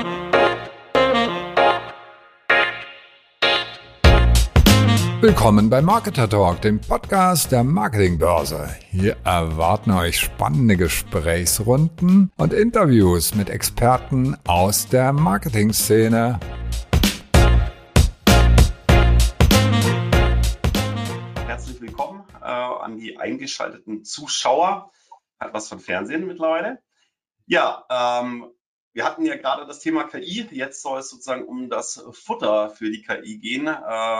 Willkommen bei Marketer Talk, dem Podcast der Marketingbörse. Hier erwarten euch spannende Gesprächsrunden und Interviews mit Experten aus der Marketingszene. Herzlich willkommen an die eingeschalteten Zuschauer. Hat was von Fernsehen mittlerweile. Ja, wir hatten ja gerade das Thema KI. Jetzt soll es sozusagen um das Futter für die KI gehen.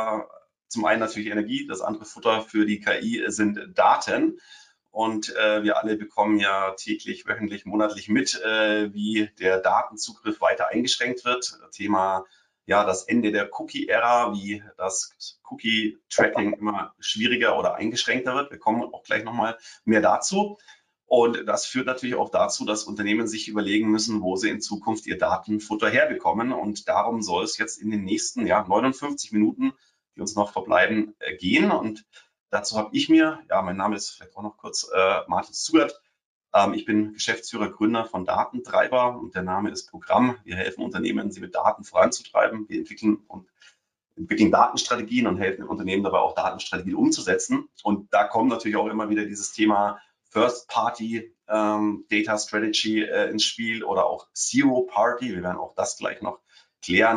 Zum einen natürlich Energie, das andere Futter für die KI sind Daten. Und wir alle bekommen ja täglich, wöchentlich, monatlich mit, wie der Datenzugriff weiter eingeschränkt wird. Thema ja das Ende der Cookie-Ära, wie das Cookie-Tracking immer schwieriger oder eingeschränkter wird. Wir kommen auch gleich nochmal mehr dazu. Und das führt natürlich auch dazu, dass Unternehmen sich überlegen müssen, wo sie in Zukunft ihr Datenfutter herbekommen. Und darum soll es jetzt in den nächsten 59 Minuten, die uns noch verbleiben, gehen. Und dazu habe ich mir, mein Name ist vielleicht auch noch kurz Martin Zugert. Ich bin Geschäftsführer, Gründer von Datentreiber und der Name ist Programm. Wir helfen Unternehmen, sie mit Daten voranzutreiben. Wir entwickeln Datenstrategien und helfen Unternehmen dabei auch Datenstrategien umzusetzen. Und da kommt natürlich auch immer wieder dieses Thema First-Party Data Strategy ins Spiel oder auch Zero-Party. Wir werden auch das gleich noch klären,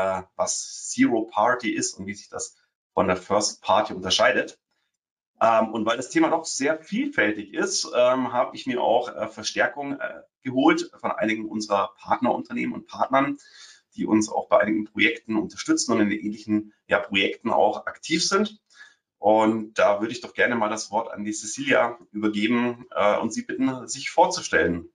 was Zero-Party ist und wie sich das von der First-Party unterscheidet. Und weil das Thema doch sehr vielfältig ist, habe ich mir auch Verstärkung geholt von einigen unserer Partnerunternehmen und Partnern, die uns auch bei einigen Projekten unterstützen und in ähnlichen Projekten auch aktiv sind. Und da würde ich doch gerne mal das Wort an die Cecilia übergeben und Sie bitten, sich vorzustellen.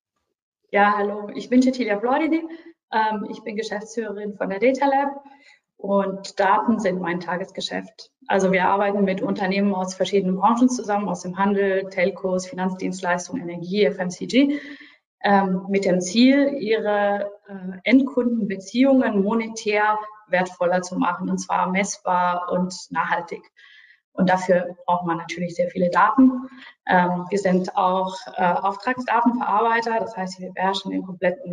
Ja, hallo, ich bin Cecilia Floridi. Ich bin Geschäftsführerin von der Data Lab und Daten sind mein Tagesgeschäft. Also wir arbeiten mit Unternehmen aus verschiedenen Branchen zusammen, aus dem Handel, Telcos, Finanzdienstleistungen, Energie, FMCG, mit dem Ziel, ihre Endkundenbeziehungen monetär wertvoller zu machen, und zwar messbar und nachhaltig. Und dafür braucht man natürlich sehr viele Daten. Wir sind auch Auftragsdatenverarbeiter, das heißt, wir beherrschen die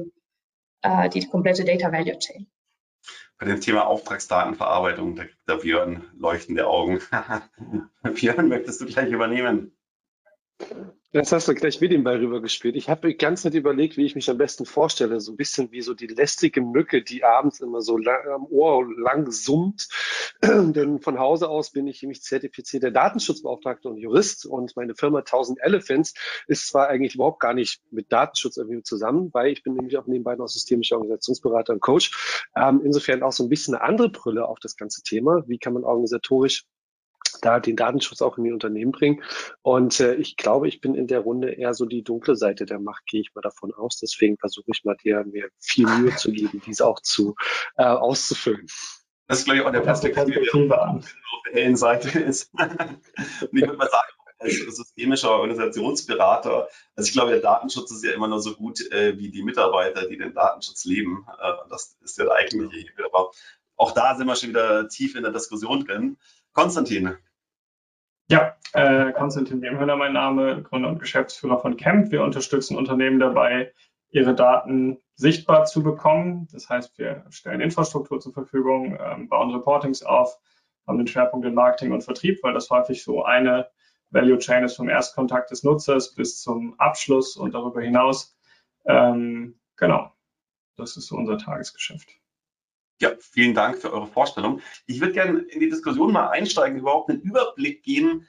komplette Data Value Chain. Bei dem Thema Auftragsdatenverarbeitung, da kriegt der Björn leuchtende Augen. Björn, möchtest du gleich übernehmen? Jetzt hast du gleich mit dem Ball rübergespielt. Ich habe ganz nett überlegt, wie ich mich am besten vorstelle. So ein bisschen wie so die lästige Mücke, die abends immer so am Ohr lang summt. Denn von Hause aus bin ich nämlich zertifizierter Datenschutzbeauftragter und Jurist. Und meine Firma 1000 Elephants ist zwar eigentlich überhaupt gar nicht mit Datenschutz irgendwie zusammen, weil ich bin nämlich auch nebenbei noch systemischer Organisationsberater und Coach. Insofern auch so ein bisschen eine andere Brille auf das ganze Thema. Wie kann man organisatorisch da den Datenschutz auch in die Unternehmen bringen. Und ich glaube, ich bin in der Runde eher so die dunkle Seite der Macht, gehe ich mal davon aus. Deswegen versuche ich mal dir mir viel Mühe zu geben, diese auch auszufüllen. Das ist, glaube ich, auch der Perspektive, der auf der hellen Seite ist. Und ich würde mal sagen, als systemischer Organisationsberater, also ich glaube, der Datenschutz ist ja immer nur so gut wie die Mitarbeiter, die den Datenschutz leben. Das ist ja der eigentliche Hebel. Aber auch da sind wir schon wieder tief in der Diskussion drin. Konstantin. Ja, Konstantin Demhöller, mein Name, Gründer und Geschäftsführer von Kemp. Wir unterstützen Unternehmen dabei, ihre Daten sichtbar zu bekommen. Das heißt, wir stellen Infrastruktur zur Verfügung, bauen Reportings auf, haben den Schwerpunkt in Marketing und Vertrieb, weil das häufig so eine Value Chain ist vom Erstkontakt des Nutzers bis zum Abschluss und darüber hinaus. Genau, das ist so unser Tagesgeschäft. Ja, vielen Dank für eure Vorstellung. Ich würde gerne in die Diskussion mal einsteigen, überhaupt einen Überblick geben,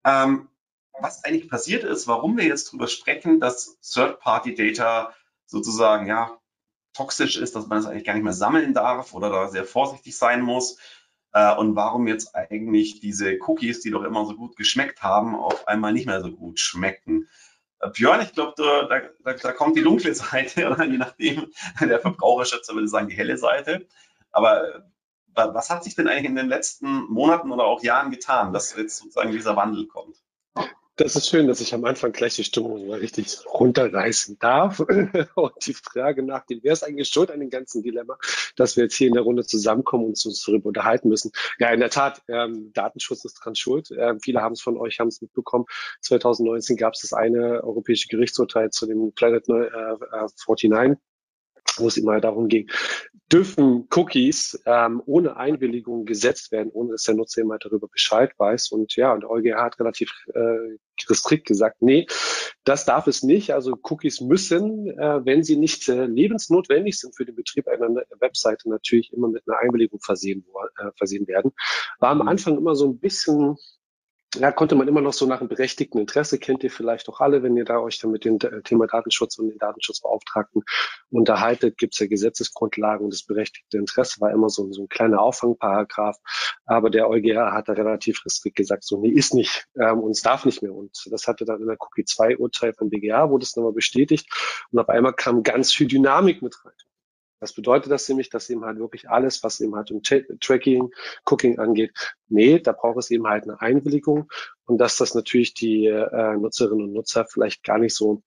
was eigentlich passiert ist, warum wir jetzt darüber sprechen, dass Third-Party-Data sozusagen toxisch ist, dass man es eigentlich gar nicht mehr sammeln darf oder da sehr vorsichtig sein muss und warum jetzt eigentlich diese Cookies, die doch immer so gut geschmeckt haben, auf einmal nicht mehr so gut schmecken. Björn, ich glaube, da kommt die dunkle Seite, oder je nachdem, der Verbraucherschützer würde sagen, die helle Seite. Aber was hat sich denn eigentlich in den letzten Monaten oder auch Jahren getan, dass jetzt sozusagen dieser Wandel kommt? Das ist schön, dass ich am Anfang gleich die Stimmung mal richtig runterreißen darf. Und die Frage nach dem, wer ist eigentlich schuld an dem ganzen Dilemma, dass wir jetzt hier in der Runde zusammenkommen und uns darüber unterhalten müssen. Ja, in der Tat, Datenschutz ist dran schuld. Viele haben es mitbekommen. 2019 gab es das eine europäische Gerichtsurteil zu dem Planet 49. wo es immer darum ging, dürfen Cookies ohne Einwilligung gesetzt werden, ohne dass der Nutzer immer darüber Bescheid weiß. Und ja, und der EuGH hat relativ strikt gesagt, nee, das darf es nicht. Also Cookies müssen, wenn sie nicht lebensnotwendig sind für den Betrieb einer Webseite, natürlich immer mit einer Einwilligung versehen werden. War am Anfang immer so ein bisschen, ja, konnte man immer noch so nach einem berechtigten Interesse, kennt ihr vielleicht auch alle, wenn ihr da euch dann mit dem Thema Datenschutz und den Datenschutzbeauftragten unterhaltet, gibt es ja Gesetzesgrundlagen und das berechtigte Interesse war immer so ein kleiner Auffangparagraph, aber der EuGH hat da relativ restrikt gesagt, so nee, ist nicht und es darf nicht mehr und das hatte dann in der Cookie 2 Urteil vom BGH, wurde es nochmal bestätigt und auf einmal kam ganz viel Dynamik mit rein. Was bedeutet das nämlich, dass eben halt wirklich alles, was eben halt um Tracking, Cooking angeht, nee, da braucht es eben halt eine Einwilligung und dass das natürlich die Nutzerinnen und Nutzer vielleicht gar nicht so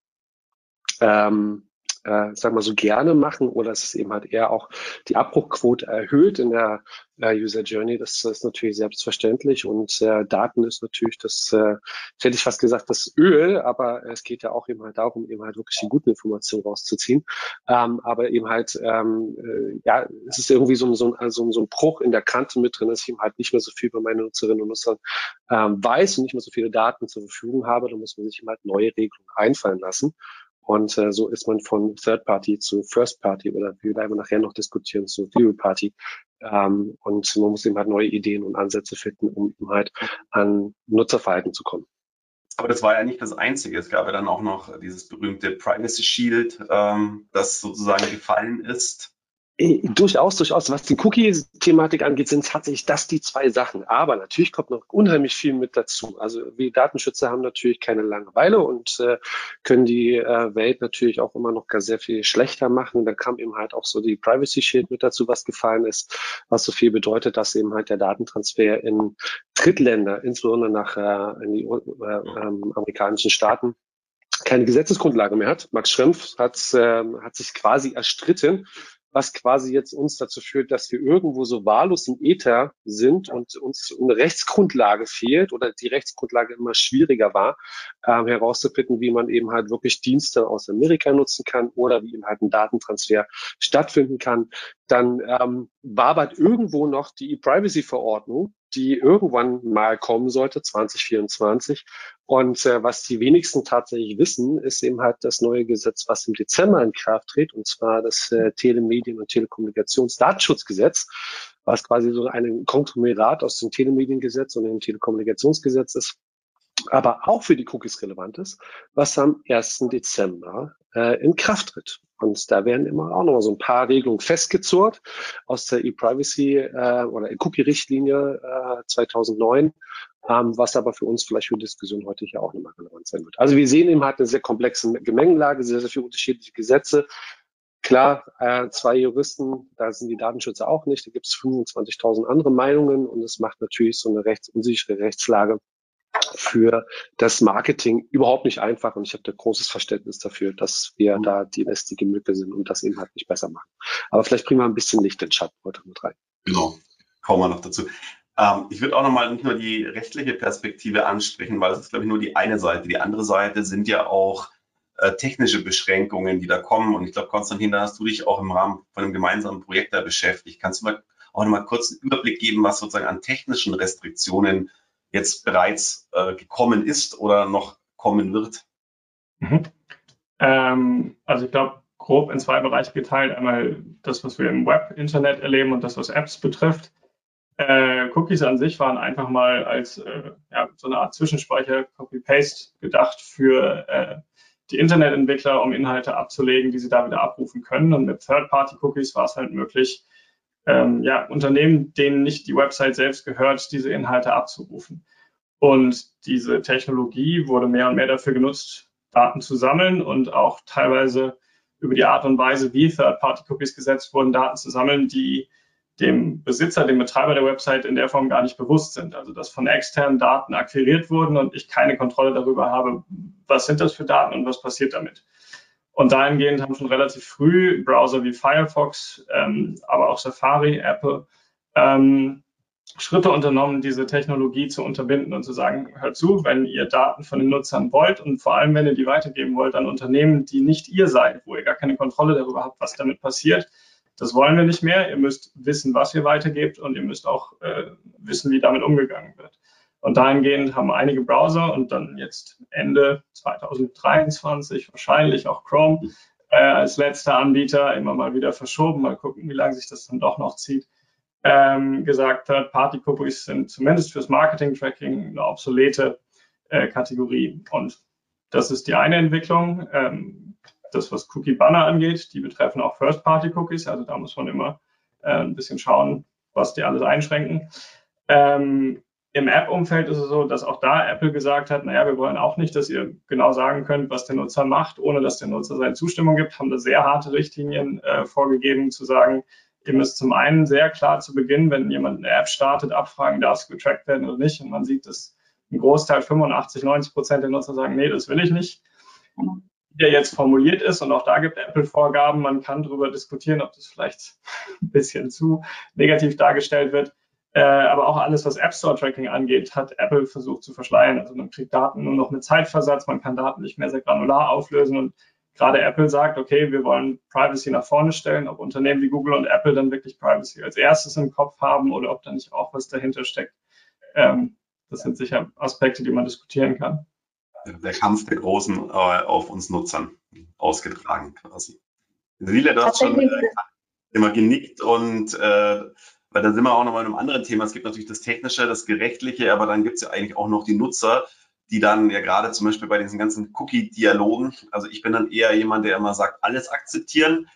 sag mal so gerne machen oder dass es eben halt eher auch die Abbruchquote erhöht in der User Journey. Das ist natürlich selbstverständlich und Daten ist natürlich das, hätte ich fast gesagt, das Öl, aber es geht ja auch eben halt darum, eben halt wirklich die guten Informationen rauszuziehen. Aber eben halt, ja, es ist irgendwie so ein Bruch in der Kante mit drin, dass ich eben halt nicht mehr so viel über meine Nutzerinnen und Nutzer weiß und nicht mehr so viele Daten zur Verfügung habe. Da muss man sich eben halt neue Regelungen einfallen lassen. Und so ist man von Third Party zu First Party oder wie wir nachher noch diskutieren zu Zero Party. Und man muss eben halt neue Ideen und Ansätze finden, um halt an Nutzerverhalten zu kommen. Aber das war ja nicht das Einzige. Es gab ja dann auch noch dieses berühmte Privacy Shield, das sozusagen gefallen ist. Durchaus. Was die Cookie-Thematik angeht, sind tatsächlich das die zwei Sachen. Aber natürlich kommt noch unheimlich viel mit dazu. Also wir Datenschützer haben natürlich keine Langeweile und können die Welt natürlich auch immer noch gar sehr viel schlechter machen. Da kam eben halt auch so die Privacy Shield mit dazu, was gefallen ist, was so viel bedeutet, dass eben halt der Datentransfer in Drittländer, insbesondere nach in die amerikanischen Staaten, keine Gesetzesgrundlage mehr hat. Max Schrems hat sich quasi erstritten, was quasi jetzt uns dazu führt, dass wir irgendwo so wahllos im Äther sind und uns eine Rechtsgrundlage fehlt oder die Rechtsgrundlage immer schwieriger war, herauszufinden, wie man eben halt wirklich Dienste aus Amerika nutzen kann oder wie eben halt ein Datentransfer stattfinden kann. Dann wabert irgendwo noch die E-Privacy-Verordnung, die irgendwann mal kommen sollte, 2024. Und was die wenigsten tatsächlich wissen, ist eben halt das neue Gesetz, was im Dezember in Kraft tritt, und zwar das Telemedien- und Telekommunikationsdatenschutzgesetz, was quasi so ein Konglomerat aus dem Telemediengesetz und dem Telekommunikationsgesetz ist, aber auch für die Cookies relevant ist, was am 1. Dezember in Kraft tritt. Und da werden immer auch noch so ein paar Regelungen festgezurrt aus der E-Privacy oder Cookie-Richtlinie 2009, was aber für uns vielleicht für die Diskussion heute hier auch nochmal relevant sein wird. Also wir sehen eben halt eine sehr komplexe Gemengelage, sehr, sehr viele unterschiedliche Gesetze. Klar, zwei Juristen, da sind die Datenschützer auch nicht, da gibt es 25.000 andere Meinungen und es macht natürlich so eine rechtsunsichere Rechtslage für das Marketing überhaupt nicht einfach und ich habe da großes Verständnis dafür, dass wir da die lästige Mücke sind und das eben halt nicht besser machen. Aber vielleicht bringen wir ein bisschen Licht in den Schatten heute mit rein. Genau, kommen wir noch dazu. Ich würde auch nochmal nicht nur die rechtliche Perspektive ansprechen, weil das ist, glaube ich, nur die eine Seite. Die andere Seite sind ja auch technische Beschränkungen, die da kommen. Und ich glaube, Konstantin, da hast du dich auch im Rahmen von einem gemeinsamen Projekt da beschäftigt. Kannst du mal auch nochmal kurz einen Überblick geben, was sozusagen an technischen Restriktionen jetzt bereits gekommen ist oder noch kommen wird? Also ich glaube, grob in zwei Bereiche geteilt. Einmal das, was wir im Web, Internet erleben und das, was Apps betrifft. Cookies an sich waren einfach mal als so eine Art Zwischenspeicher, Copy-Paste gedacht für die Internetentwickler, um Inhalte abzulegen, die sie da wieder abrufen können. Und mit Third-Party-Cookies war es halt möglich, Unternehmen, denen nicht die Website selbst gehört, diese Inhalte abzurufen. Und diese Technologie wurde mehr und mehr dafür genutzt, Daten zu sammeln und auch teilweise über die Art und Weise, wie Third-Party-Cookies gesetzt wurden, Daten zu sammeln, die dem Besitzer, dem Betreiber der Website in der Form gar nicht bewusst sind. Also dass von externen Daten akquiriert wurden und ich keine Kontrolle darüber habe, was sind das für Daten und was passiert damit. Und dahingehend haben schon relativ früh Browser wie Firefox, aber auch Safari, Apple, Schritte unternommen, diese Technologie zu unterbinden und zu sagen, hört zu, wenn ihr Daten von den Nutzern wollt und vor allem, wenn ihr die weitergeben wollt an Unternehmen, die nicht ihr seid, wo ihr gar keine Kontrolle darüber habt, was damit passiert, das wollen wir nicht mehr. Ihr müsst wissen, was ihr weitergebt und ihr müsst auch wissen, wie damit umgegangen wird. Und dahingehend haben einige Browser und dann jetzt Ende 2023 wahrscheinlich auch Chrome als letzter Anbieter immer mal wieder verschoben. Mal gucken, wie lange sich das dann doch noch zieht. Gesagt, Third-Party-Cookies sind zumindest fürs Marketing-Tracking eine obsolete Kategorie. Und das ist die eine Entwicklung. Das, was Cookie-Banner angeht, die betreffen auch First-Party-Cookies. Also da muss man immer ein bisschen schauen, was die alles einschränken. Im App-Umfeld ist es so, dass auch da Apple gesagt hat, naja, wir wollen auch nicht, dass ihr genau sagen könnt, was der Nutzer macht, ohne dass der Nutzer seine Zustimmung gibt, haben da sehr harte Richtlinien vorgegeben, zu sagen, ihr müsst zum einen sehr klar zu Beginn, wenn jemand eine App startet, abfragen, darf es getrackt werden oder nicht. Und man sieht, dass ein Großteil, 85-90% der Nutzer sagen, nee, das will ich nicht. Wie der jetzt formuliert ist, und auch da gibt Apple Vorgaben, man kann darüber diskutieren, ob das vielleicht ein bisschen zu negativ dargestellt wird. Aber auch alles, was App Store Tracking angeht, hat Apple versucht zu verschleiern. Also man kriegt Daten nur noch mit Zeitversatz, man kann Daten nicht mehr sehr granular auflösen und gerade Apple sagt, okay, wir wollen Privacy nach vorne stellen, ob Unternehmen wie Google und Apple dann wirklich Privacy als erstes im Kopf haben oder ob da nicht auch was dahinter steckt. Das sind sicher Aspekte, die man diskutieren kann. Der Kampf der Großen auf uns Nutzern ausgetragen quasi. Silja, du hast schon immer genickt und weil da sind wir auch noch mal in einem anderen Thema. Es gibt natürlich das Technische, das Gerechtliche, aber dann gibt es ja eigentlich auch noch die Nutzer, die dann ja gerade zum Beispiel bei diesen ganzen Cookie-Dialogen, also ich bin dann eher jemand, der immer sagt, alles akzeptieren,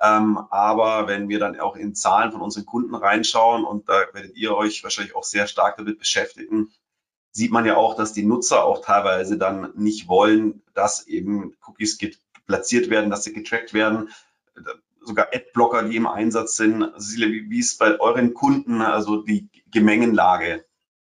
aber wenn wir dann auch in Zahlen von unseren Kunden reinschauen und da werdet ihr euch wahrscheinlich auch sehr stark damit beschäftigen, sieht man ja auch, dass die Nutzer auch teilweise dann nicht wollen, dass eben Cookies platziert werden, dass sie getrackt werden, sogar Adblocker, die im Einsatz sind. Silja, wie ist bei euren Kunden also die Gemengenlage?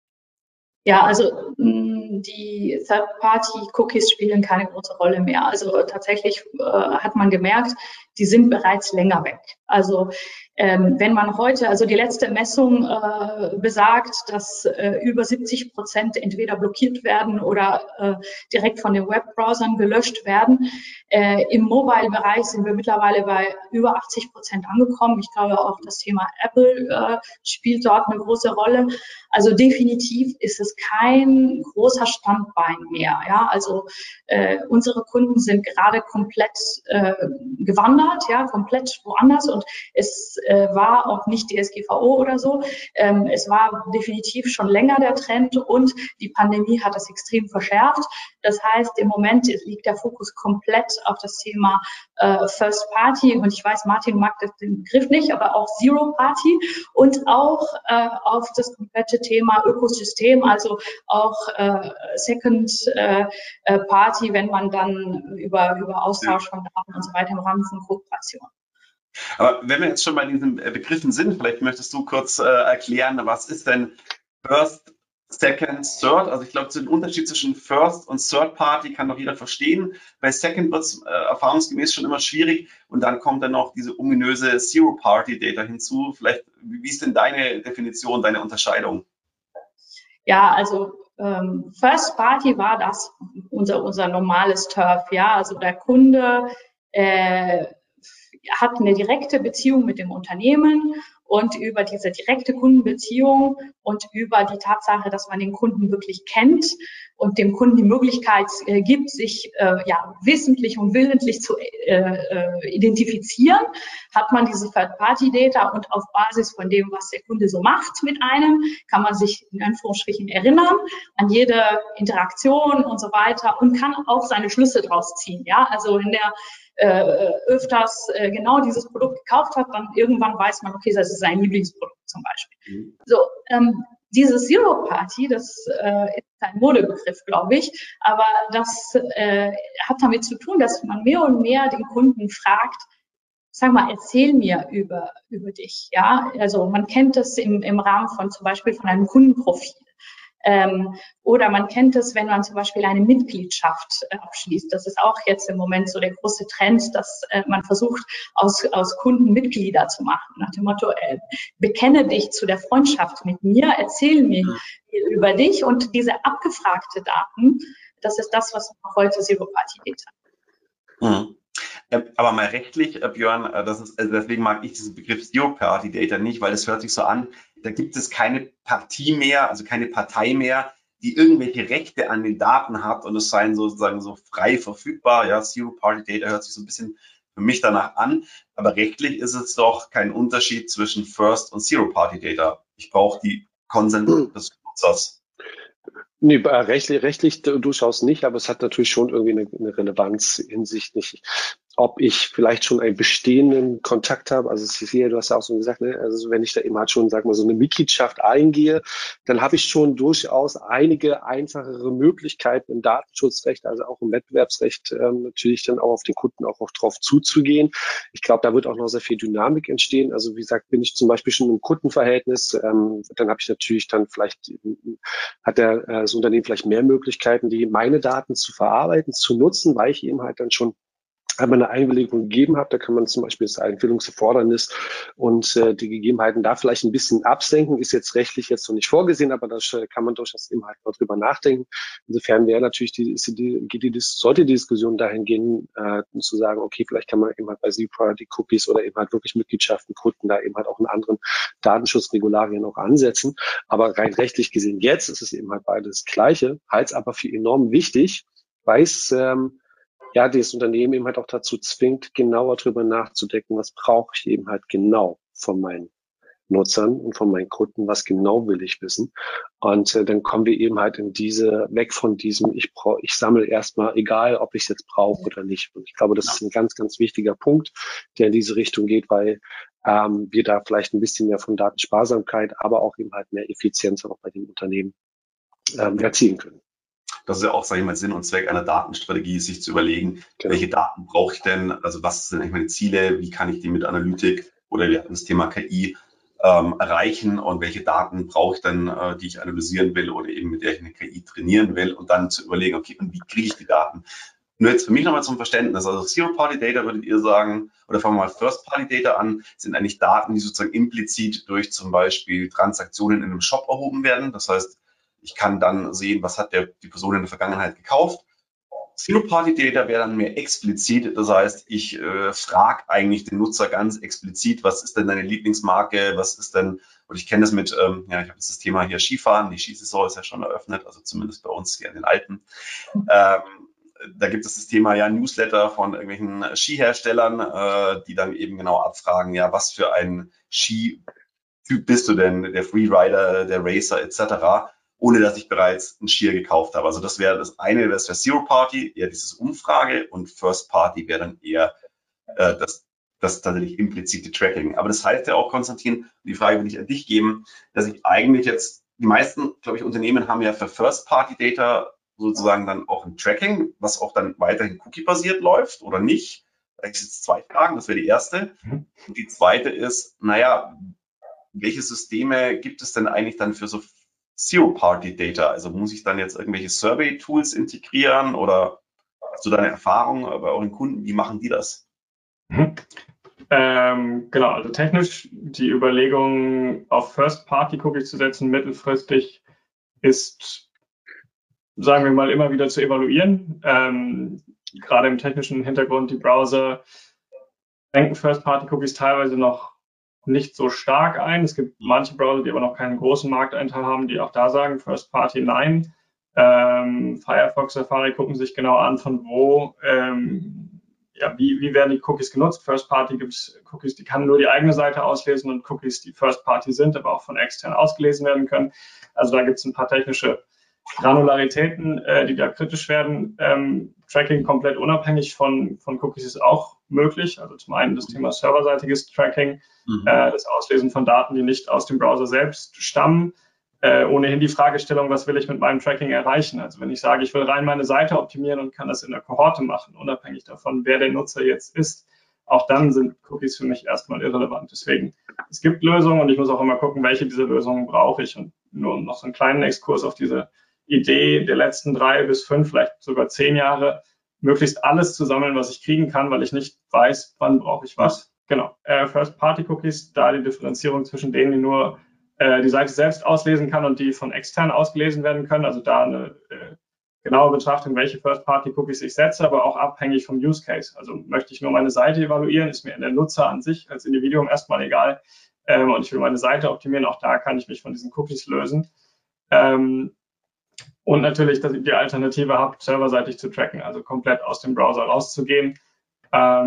Ja, also die Third-Party-Cookies spielen keine große Rolle mehr. Also tatsächlich hat man gemerkt, die sind bereits länger weg. Also wenn man heute, also die letzte Messung besagt, dass über 70% entweder blockiert werden oder direkt von den Webbrowsern gelöscht werden. Im Mobile-Bereich sind wir mittlerweile bei über 80% angekommen. Ich glaube auch das Thema Apple spielt dort eine große Rolle. Also definitiv ist es kein großer Standbein mehr. Ja, also unsere Kunden sind gerade komplett gewandert, ja, komplett woanders und es war auch nicht DSGVO oder so. Es war definitiv schon länger der Trend und die Pandemie hat das extrem verschärft. Das heißt, im Moment liegt der Fokus komplett auf das Thema First Party und ich weiß, Martin mag den Begriff nicht, aber auch Zero Party und auch auf das komplette Thema Ökosystem, also auch Second Party, wenn man dann über Austausch von Daten und so weiter im Rahmen von Kooperation. Aber wenn wir jetzt schon bei diesen Begriffen sind, vielleicht möchtest du kurz erklären, was ist denn First, Second, Third? Also ich glaube, den Unterschied zwischen First und Third Party kann doch jeder verstehen. Bei Second wird es erfahrungsgemäß schon immer schwierig und dann kommt dann noch diese ominöse Zero Party Data hinzu. Vielleicht, wie ist denn deine Definition, deine Unterscheidung? Ja, also First Party war das unser normales Turf. Ja, also der Kunde hat eine direkte Beziehung mit dem Unternehmen und über diese direkte Kundenbeziehung und über die Tatsache, dass man den Kunden wirklich kennt und dem Kunden die Möglichkeit gibt, sich wissentlich und willentlich zu identifizieren, hat man diese Third-Party-Data und auf Basis von dem, was der Kunde so macht mit einem, kann man sich in Anführungsstrichen erinnern an jede Interaktion und so weiter und kann auch seine Schlüsse draus ziehen. Ja, also wenn der öfters genau dieses Produkt gekauft hat, dann irgendwann weiß man, okay, das ist sein Lieblingsprodukt zum Beispiel. So, dieses Zero Party, das ist ein Modebegriff, glaube ich, aber das hat damit zu tun, dass man mehr und mehr den Kunden fragt, sag mal, erzähl mir über dich. Ja, also man kennt das im Rahmen von zum Beispiel von einem Kundenprofil. Oder man kennt es, wenn man zum Beispiel eine Mitgliedschaft abschließt. Das ist auch jetzt im Moment so der große Trend, dass man versucht, aus Kunden Mitglieder zu machen. Nach dem Motto, bekenne dich zu der Freundschaft mit mir, erzähl mir über dich und diese abgefragte Daten, das ist das, was heute Zero-Party-Data. Mhm. Aber mal rechtlich, Björn, deswegen mag ich diesen Begriff Zero-Party-Data nicht, weil es hört sich so an, da gibt es keine Partie mehr, also keine Partei mehr, die irgendwelche Rechte an den Daten hat und es seien sozusagen so frei verfügbar. Ja, Zero-Party-Data hört sich so ein bisschen für mich danach an, aber rechtlich ist es doch kein Unterschied zwischen First- und Zero-Party-Data. Ich brauche die Consent des Nutzers. Nee, rechtlich durchaus nicht, aber es hat natürlich schon irgendwie eine Relevanz hinsichtlich, ob ich vielleicht schon einen bestehenden Kontakt habe. Also Cecilia, du hast ja auch so gesagt, ne? Also wenn ich da eben halt schon, sag mal, so eine Mitgliedschaft eingehe, dann habe ich schon durchaus einige einfachere Möglichkeiten im Datenschutzrecht, also auch im Wettbewerbsrecht, natürlich dann auch auf den Kunden auch drauf zuzugehen. Ich glaube, da wird auch noch sehr viel Dynamik entstehen. Also wie gesagt, bin ich zum Beispiel schon im Kundenverhältnis, dann habe ich natürlich dann vielleicht, hat das Unternehmen vielleicht mehr Möglichkeiten, meine Daten zu verarbeiten, zu nutzen, weil ich eben halt dann schon einmal eine Einwilligung gegeben habe. Da kann man zum Beispiel das Einwilligungserfordernis und die Gegebenheiten da vielleicht ein bisschen absenken. Ist jetzt rechtlich jetzt noch nicht vorgesehen, aber da kann man durchaus eben halt mal drüber nachdenken. Insofern wäre natürlich sollte die Diskussion dahin gehen, zu sagen, okay, vielleicht kann man eben halt bei Zero-Priority-Cookies oder eben halt wirklich Mitgliedschaften, Kunden da eben halt auch in anderen Datenschutzregularien auch ansetzen. Aber rein rechtlich gesehen jetzt ist es eben halt beides das Gleiche, halte es aber für enorm wichtig, weil es das Unternehmen eben halt auch dazu zwingt, genauer drüber nachzudenken, was brauche ich eben halt genau von meinen Nutzern und von meinen Kunden, was genau will ich wissen. Und dann kommen wir eben halt weg von diesem, ich sammle erstmal, egal ob ich es jetzt brauche oder nicht. Und ich glaube, das ist ein ganz, ganz wichtiger Punkt, der in diese Richtung geht, weil wir da vielleicht ein bisschen mehr von Datensparsamkeit, aber auch eben halt mehr Effizienz auch bei den Unternehmen erzielen können. Das ist ja auch, sage ich mal, Sinn und Zweck einer Datenstrategie, sich zu überlegen, welche Daten brauche ich denn, also was sind eigentlich meine Ziele, wie kann ich die mit Analytik oder wir hatten das Thema KI erreichen und welche Daten brauche ich denn, die ich analysieren will oder eben mit der ich eine KI trainieren will und dann zu überlegen, okay, und wie kriege ich die Daten? Nur jetzt für mich nochmal zum Verständnis, also Zero-Party-Data würdet ihr sagen, oder fangen wir mal First-Party-Data an, sind eigentlich Daten, die sozusagen implizit durch zum Beispiel Transaktionen in einem Shop erhoben werden. Das heißt, ich kann dann sehen, was hat die Person in der Vergangenheit gekauft. Zero-Party-Data wäre dann mehr explizit. Das heißt, ich frage eigentlich den Nutzer ganz explizit, was ist denn deine Lieblingsmarke, was ist denn, und ich kenne das mit, ich habe jetzt das Thema hier Skifahren, die Skisaison ist ja schon eröffnet, also zumindest bei uns hier in den Alpen. Da gibt es das Thema Newsletter von irgendwelchen Skiherstellern, die dann eben genau abfragen, was für ein Skityp bist du denn, der Freerider, der Racer etc., ohne dass ich bereits einen Skier gekauft habe. Also das wäre das eine, das wäre Zero Party, eher dieses Umfrage und First Party wäre dann eher das tatsächlich implizite Tracking. Aber das heißt ja auch, Konstantin, die Frage will ich an dich geben, dass ich eigentlich jetzt, die meisten, glaube ich, Unternehmen haben ja für First Party Data sozusagen dann auch ein Tracking, was auch dann weiterhin cookie-basiert läuft oder nicht. Da gibt es jetzt zwei Fragen, das wäre die erste. Und die zweite ist, welche Systeme gibt es denn eigentlich dann für so Zero-Party-Data? Also muss ich dann jetzt irgendwelche Survey-Tools integrieren oder hast du deine Erfahrung bei euren Kunden? Wie machen die das? Genau, also technisch die Überlegung, auf First-Party-Cookies zu setzen, mittelfristig ist, sagen wir mal, immer wieder zu evaluieren. Gerade im technischen Hintergrund, die Browser schränken First-Party-Cookies teilweise noch nicht so stark ein. Es gibt manche Browser, die aber noch keinen großen Markteinteil haben, die auch da sagen, First Party nein. Firefox, Safari gucken sich genau an, von wo, wie werden die Cookies genutzt. First Party gibt es Cookies, die kann nur die eigene Seite auslesen und Cookies, die First Party sind, aber auch von extern ausgelesen werden können. Also da gibt es ein paar technische Granularitäten, die da kritisch werden. Tracking komplett unabhängig von Cookies ist auch möglich. Also zum einen das Thema serverseitiges Tracking, das Auslesen von Daten, die nicht aus dem Browser selbst stammen. Ohnehin die Fragestellung, was will ich mit meinem Tracking erreichen? Also wenn ich sage, ich will rein meine Seite optimieren und kann das in der Kohorte machen, unabhängig davon, wer der Nutzer jetzt ist, auch dann sind Cookies für mich erstmal irrelevant. Deswegen es gibt Lösungen und ich muss auch immer gucken, welche dieser Lösungen brauche ich. Und nur noch so einen kleinen Exkurs auf diese Idee der letzten 3 bis 5, vielleicht sogar 10 Jahre, möglichst alles zu sammeln, was ich kriegen kann, weil ich nicht weiß, wann brauche ich was. Genau. First-Party-Cookies, da die Differenzierung zwischen denen, die nur die Seite selbst auslesen kann und die von extern ausgelesen werden können. Also da eine genaue Betrachtung, welche First-Party-Cookies ich setze, aber auch abhängig vom Use Case. Also möchte ich nur meine Seite evaluieren, ist mir der Nutzer an sich als Individuum erstmal egal. Und ich will meine Seite optimieren, auch da kann ich mich von diesen Cookies lösen. Und natürlich, dass ich die Alternative habe, serverseitig zu tracken, also komplett aus dem Browser rauszugehen. Da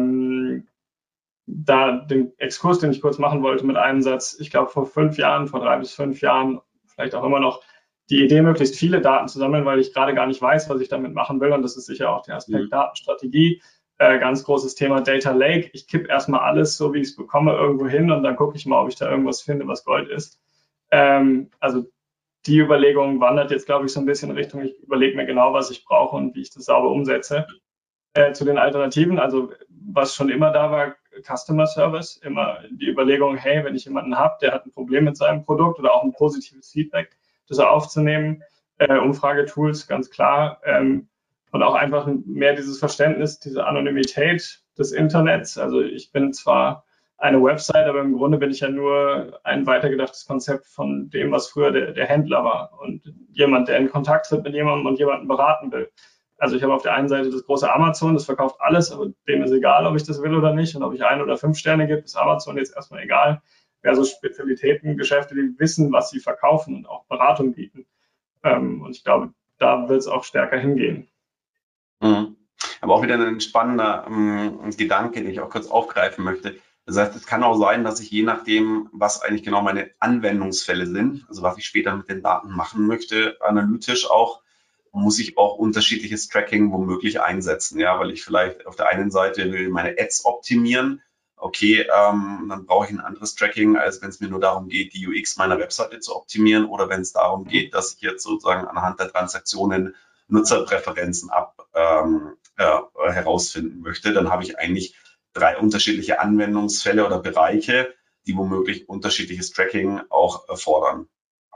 den Exkurs, den ich kurz machen wollte mit einem Satz, ich glaube vor 3 bis 5 Jahren, vielleicht auch immer noch, die Idee, möglichst viele Daten zu sammeln, weil ich gerade gar nicht weiß, was ich damit machen will. Und das ist sicher auch der Aspekt Datenstrategie. Ganz großes Thema Data Lake. Ich kippe erstmal alles, so wie ich es bekomme, irgendwo hin und dann gucke ich mal, ob ich da irgendwas finde, was Gold ist. Also die Überlegung wandert jetzt, glaube ich, so ein bisschen in Richtung, ich überlege mir genau, was ich brauche und wie ich das sauber umsetze. Zu den Alternativen, also was schon immer da war, Customer Service, immer die Überlegung, hey, wenn ich jemanden habe, der hat ein Problem mit seinem Produkt oder auch ein positives Feedback, das aufzunehmen, Umfragetools, ganz klar, und auch einfach mehr dieses Verständnis, diese Anonymität des Internets. Also ich bin zwar eine Website, aber im Grunde bin ich ja nur ein weitergedachtes Konzept von dem, was früher der Händler war und jemand, der in Kontakt tritt mit jemandem und jemanden beraten will. Also ich habe auf der einen Seite das große Amazon, das verkauft alles, aber dem ist egal, ob ich das will oder nicht. Und ob ich 1 oder 5 Sterne gebe, ist Amazon jetzt erstmal egal. Versus Spezialitätengeschäfte, die wissen, was sie verkaufen und auch Beratung bieten. Und ich glaube, da wird es auch stärker hingehen. Aber auch wieder ein spannender Gedanke, den ich auch kurz aufgreifen möchte. Das heißt, es kann auch sein, dass ich je nachdem, was eigentlich genau meine Anwendungsfälle sind, also was ich später mit den Daten machen möchte, analytisch auch, muss ich auch unterschiedliches Tracking womöglich einsetzen. Ja, weil ich vielleicht auf der einen Seite will meine Ads optimieren. Okay, dann brauche ich ein anderes Tracking, als wenn es mir nur darum geht, die UX meiner Webseite zu optimieren oder wenn es darum geht, dass ich jetzt sozusagen anhand der Transaktionen Nutzerpräferenzen herausfinden möchte. Dann habe ich eigentlich 3 unterschiedliche Anwendungsfälle oder Bereiche, die womöglich unterschiedliches Tracking auch erfordern.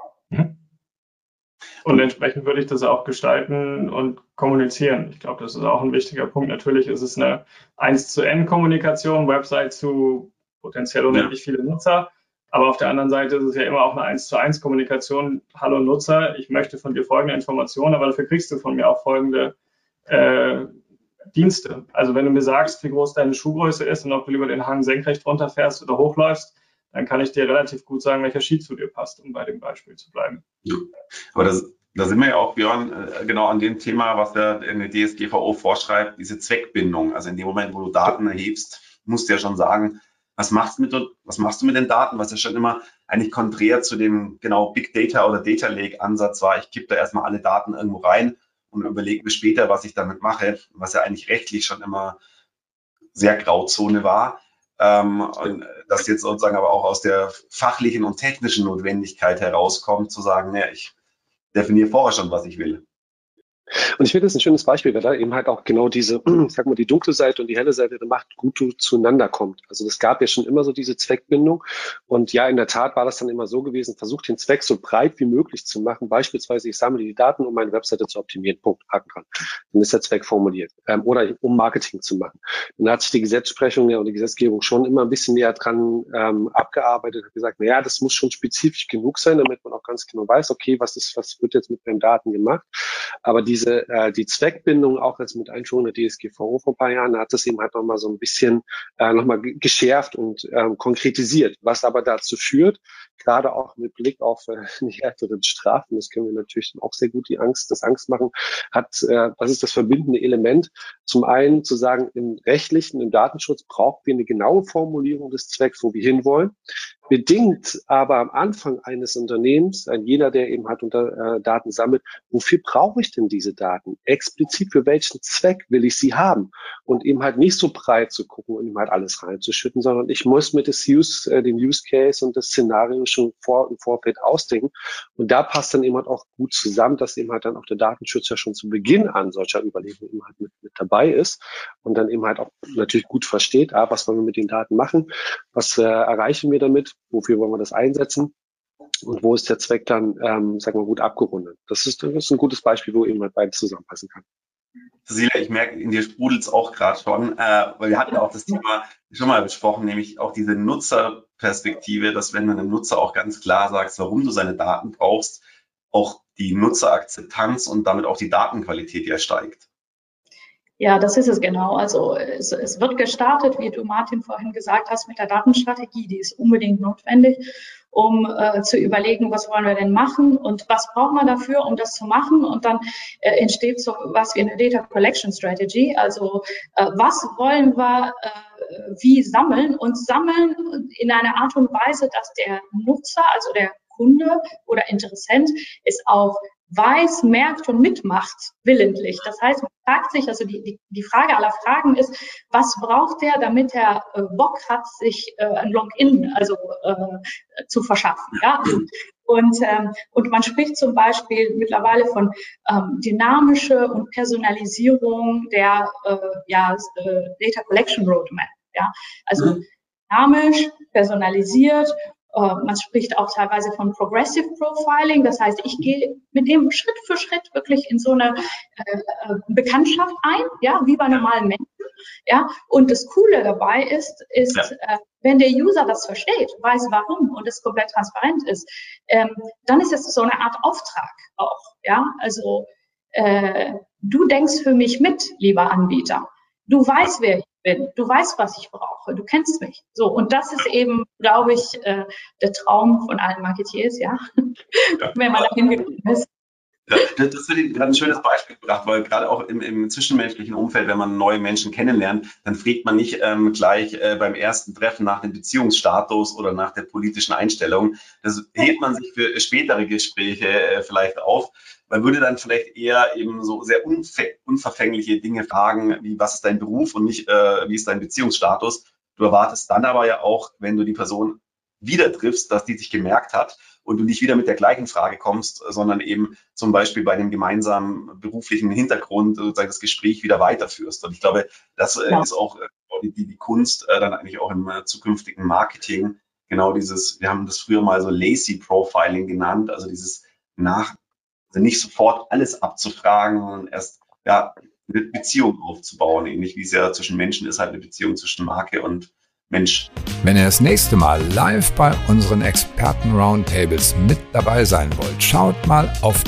Und entsprechend würde ich das auch gestalten und kommunizieren. Ich glaube, das ist auch ein wichtiger Punkt. Natürlich ist es eine 1-zu-N-Kommunikation, Website zu potenziell unendlich viele Nutzer. Aber auf der anderen Seite ist es ja immer auch eine 1-zu-1-Kommunikation. Hallo Nutzer, ich möchte von dir folgende Informationen, aber dafür kriegst du von mir auch folgende Dienste. Also wenn du mir sagst, wie groß deine Schuhgröße ist und ob du lieber den Hang senkrecht runterfährst oder hochläufst, dann kann ich dir relativ gut sagen, welcher Ski zu dir passt, um bei dem Beispiel zu bleiben. Ja. Aber da sind wir ja auch, Björn, genau an dem Thema, was ja eine DSGVO vorschreibt, diese Zweckbindung. Also in dem Moment, wo du Daten erhebst, musst du ja schon sagen, was machst du mit den Daten, was ja schon immer eigentlich konträr zu dem genau Big Data oder Data Lake Ansatz war. Ich kippe da erstmal alle Daten irgendwo rein und überlege mir später, was ich damit mache, was ja eigentlich rechtlich schon immer sehr Grauzone war. Und das jetzt sozusagen aber auch aus der fachlichen und technischen Notwendigkeit herauskommt, zu sagen, ja, ich definiere vorher schon, was ich will. Und ich finde das ein schönes Beispiel, weil da eben halt auch genau diese, ich sag mal, die dunkle Seite und die helle Seite der Macht gut zueinander kommt. Also es gab ja schon immer so diese Zweckbindung. Und ja, in der Tat war das dann immer so gewesen, versucht den Zweck so breit wie möglich zu machen. Beispielsweise, ich sammle die Daten, um meine Webseite zu optimieren. Punkt, Haken dran. Dann ist der Zweck formuliert. Oder um Marketing zu machen. Dann hat sich die Gesetzesprechung und die Gesetzgebung schon immer ein bisschen näher dran abgearbeitet, hat gesagt, naja, das muss schon spezifisch genug sein, damit man auch ganz genau weiß, okay, was wird jetzt mit den Daten gemacht. Aber die Zweckbindung, auch jetzt mit Einführung der DSGVO vor ein paar Jahren, hat das eben halt nochmal so ein bisschen nochmal geschärft und konkretisiert, was aber dazu führt, gerade auch mit Blick auf die härteren Strafen, das können wir natürlich auch sehr gut das Angst machen, das ist das verbindende Element. Zum einen zu sagen, im rechtlichen, im Datenschutz brauchen wir eine genaue Formulierung des Zwecks, wo wir hinwollen. Bedingt aber am Anfang eines Unternehmens, jeder, der eben halt Daten sammelt, wofür brauche ich denn diese Daten? Explizit für welchen Zweck will ich sie haben? Und eben halt nicht so breit zu gucken und eben halt alles reinzuschütten, sondern ich muss mir den Use Case und das Szenario schon im Vorfeld ausdenken. Und da passt dann eben halt auch gut zusammen, dass eben halt dann auch der Datenschutz ja schon zu Beginn an solcher Überlegungen eben halt mit dabei ist und dann eben halt auch natürlich gut versteht, was wollen wir mit den Daten machen, was erreichen wir damit. wofür wollen wir das einsetzen und wo ist der Zweck dann, sagen wir, gut abgerundet. Das ist ein gutes Beispiel, wo eben halt beides zusammenpassen kann. Cecilia, ich merke, in dir sprudelt es auch gerade schon, weil wir hatten ja auch das Thema schon mal besprochen, nämlich auch diese Nutzerperspektive, dass wenn du einem Nutzer auch ganz klar sagst, warum du seine Daten brauchst, auch die Nutzerakzeptanz und damit auch die Datenqualität ja steigt. Ja, das ist es genau. Also es wird gestartet, wie du, Martin, vorhin gesagt hast, mit der Datenstrategie. Die ist unbedingt notwendig, um zu überlegen, was wollen wir denn machen und was braucht man dafür, um das zu machen. Und dann entsteht so was wie eine Data Collection Strategy. Also was wollen wir wie sammeln und sammeln in einer Art und Weise, dass der Nutzer, also der Kunde oder Interessent, es auch weiß, merkt und mitmacht, willentlich. Das heißt, man fragt sich, also die Frage aller Fragen ist, was braucht der, damit er Bock hat, sich ein Login zu verschaffen. Ja? Und man spricht zum Beispiel mittlerweile von dynamische und Personalisierung der Data Collection Roadmap. Ja? Also dynamisch, personalisiert. Man spricht auch teilweise von Progressive Profiling. Das heißt, ich gehe mit dem Schritt für Schritt wirklich in so eine Bekanntschaft ein, ja, wie bei normalen Menschen. Ja, und das Coole dabei ist, wenn der User das versteht, weiß warum und es komplett transparent ist, dann ist es so eine Art Auftrag auch. Ja, also du denkst für mich mit, lieber Anbieter. Du weißt, wer ich bin. Du weißt, was ich brauche. Du kennst mich. So. Und das ist eben, glaube ich, der Traum von allen Marketeers, ja. Wenn man da hingekommen ist. Ja, das wird gerade ein schönes Beispiel gebracht, weil gerade auch im zwischenmenschlichen Umfeld, wenn man neue Menschen kennenlernt, dann fragt man nicht gleich beim ersten Treffen nach dem Beziehungsstatus oder nach der politischen Einstellung. Das hebt man sich für spätere Gespräche vielleicht auf. Man würde dann vielleicht eher eben so sehr unverfängliche Dinge fragen, wie was ist dein Beruf und nicht wie ist dein Beziehungsstatus. Du erwartest dann aber ja auch, wenn du die Person wieder triffst, dass die sich gemerkt hat und du nicht wieder mit der gleichen Frage kommst, sondern eben zum Beispiel bei einem gemeinsamen beruflichen Hintergrund sozusagen das Gespräch wieder weiterführst. Und ich glaube, das ist auch die Kunst dann eigentlich auch im zukünftigen Marketing. Genau dieses, wir haben das früher mal so Lazy Profiling genannt, also dieses also nicht sofort alles abzufragen, sondern erst eine Beziehung aufzubauen, ähnlich wie es ja zwischen Menschen ist, halt eine Beziehung zwischen Marke und Mensch. Wenn ihr das nächste Mal live bei unseren Experten-Roundtables mit dabei sein wollt, schaut mal auf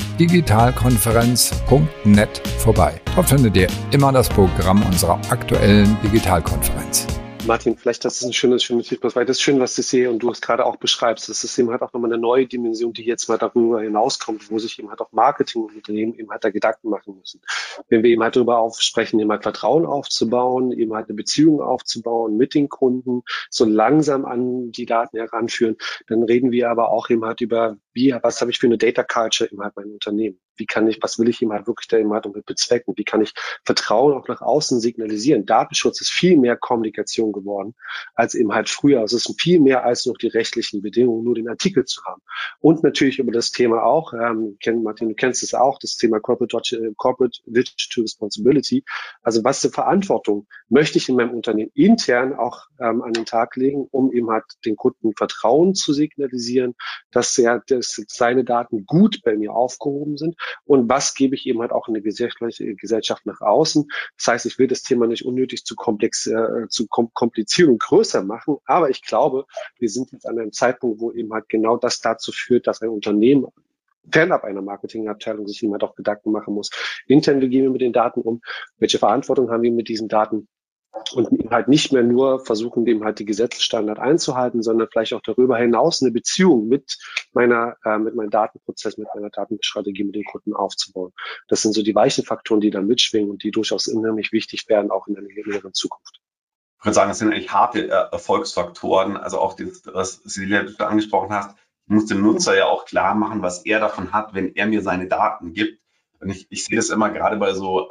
digitalkonferenz.net vorbei. Dort findet ihr immer das Programm unserer aktuellen Digitalkonferenz. Martin, vielleicht das ist ein schönes Feedback, weil das ist schön, was ich sehe und du es gerade auch beschreibst. Das ist eben halt auch nochmal eine neue Dimension, die jetzt mal darüber hinauskommt, wo sich eben halt auch Marketingunternehmen eben halt da Gedanken machen müssen. Wenn wir eben halt darüber sprechen, eben halt Vertrauen aufzubauen, eben halt eine Beziehung aufzubauen mit den Kunden, so langsam an die Daten heranführen, dann reden wir aber auch eben halt über, was habe ich für eine Data Culture eben halt mein Unternehmen? Was will ich eben halt wirklich da eben halt damit bezwecken? Wie kann ich Vertrauen auch nach außen signalisieren? Datenschutz ist viel mehr Kommunikation geworden als eben halt früher. Also es ist viel mehr als noch die rechtlichen Bedingungen, nur den Artikel zu haben. Und natürlich über das Thema auch, Martin, du kennst es auch, das Thema Corporate Digital Responsibility. Also was für Verantwortung möchte ich in meinem Unternehmen intern auch an den Tag legen, um eben halt den Kunden Vertrauen zu signalisieren, dass seine Daten gut bei mir aufgehoben sind. Und was gebe ich eben halt auch in der Gesellschaft nach außen? Das heißt, ich will das Thema nicht unnötig zu komplizieren und größer machen, aber ich glaube, wir sind jetzt an einem Zeitpunkt, wo eben halt genau das dazu führt, dass ein Unternehmen fernab einer Marketingabteilung sich eben halt auch Gedanken machen muss. Intern, wie gehen wir mit den Daten um? Welche Verantwortung haben wir mit diesen Daten? Und eben halt nicht mehr nur versuchen, dem halt die Gesetzesstandard einzuhalten, sondern vielleicht auch darüber hinaus eine Beziehung mit meinem Datenprozess, mit meiner Datenstrategie mit den Kunden aufzubauen. Das sind so die weichen Faktoren, die da mitschwingen und die durchaus unheimlich wichtig werden, auch in der näheren Zukunft. Ich würde sagen, das sind eigentlich harte Erfolgsfaktoren, also auch das, was Cecilia angesprochen hast. Ich muss dem Nutzer ja auch klar machen, was er davon hat, wenn er mir seine Daten gibt. Und ich sehe das immer gerade bei so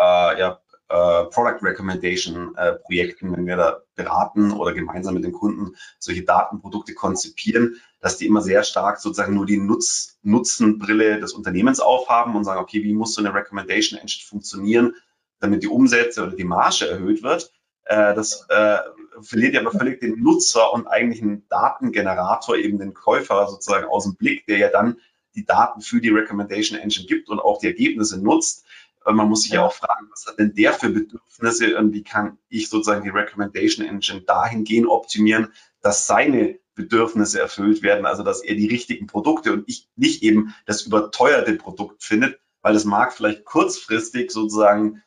Product Recommendation Projekten, wenn wir da beraten oder gemeinsam mit den Kunden solche Datenprodukte konzipieren, dass die immer sehr stark sozusagen nur die Nutzenbrille des Unternehmens aufhaben und sagen, okay, wie muss so eine Recommendation Engine funktionieren, damit die Umsätze oder die Marge erhöht wird. das verliert ja aber völlig den Nutzer und eigentlich einen Datengenerator, eben den Käufer sozusagen aus dem Blick, der ja dann die Daten für die Recommendation Engine gibt und auch die Ergebnisse nutzt. Man muss sich ja auch fragen, was hat denn der für Bedürfnisse und wie kann ich sozusagen die Recommendation Engine dahingehend optimieren, dass seine Bedürfnisse erfüllt werden, also dass er die richtigen Produkte und ich nicht eben das überteuerte Produkt findet, weil das mag vielleicht kurzfristig sozusagen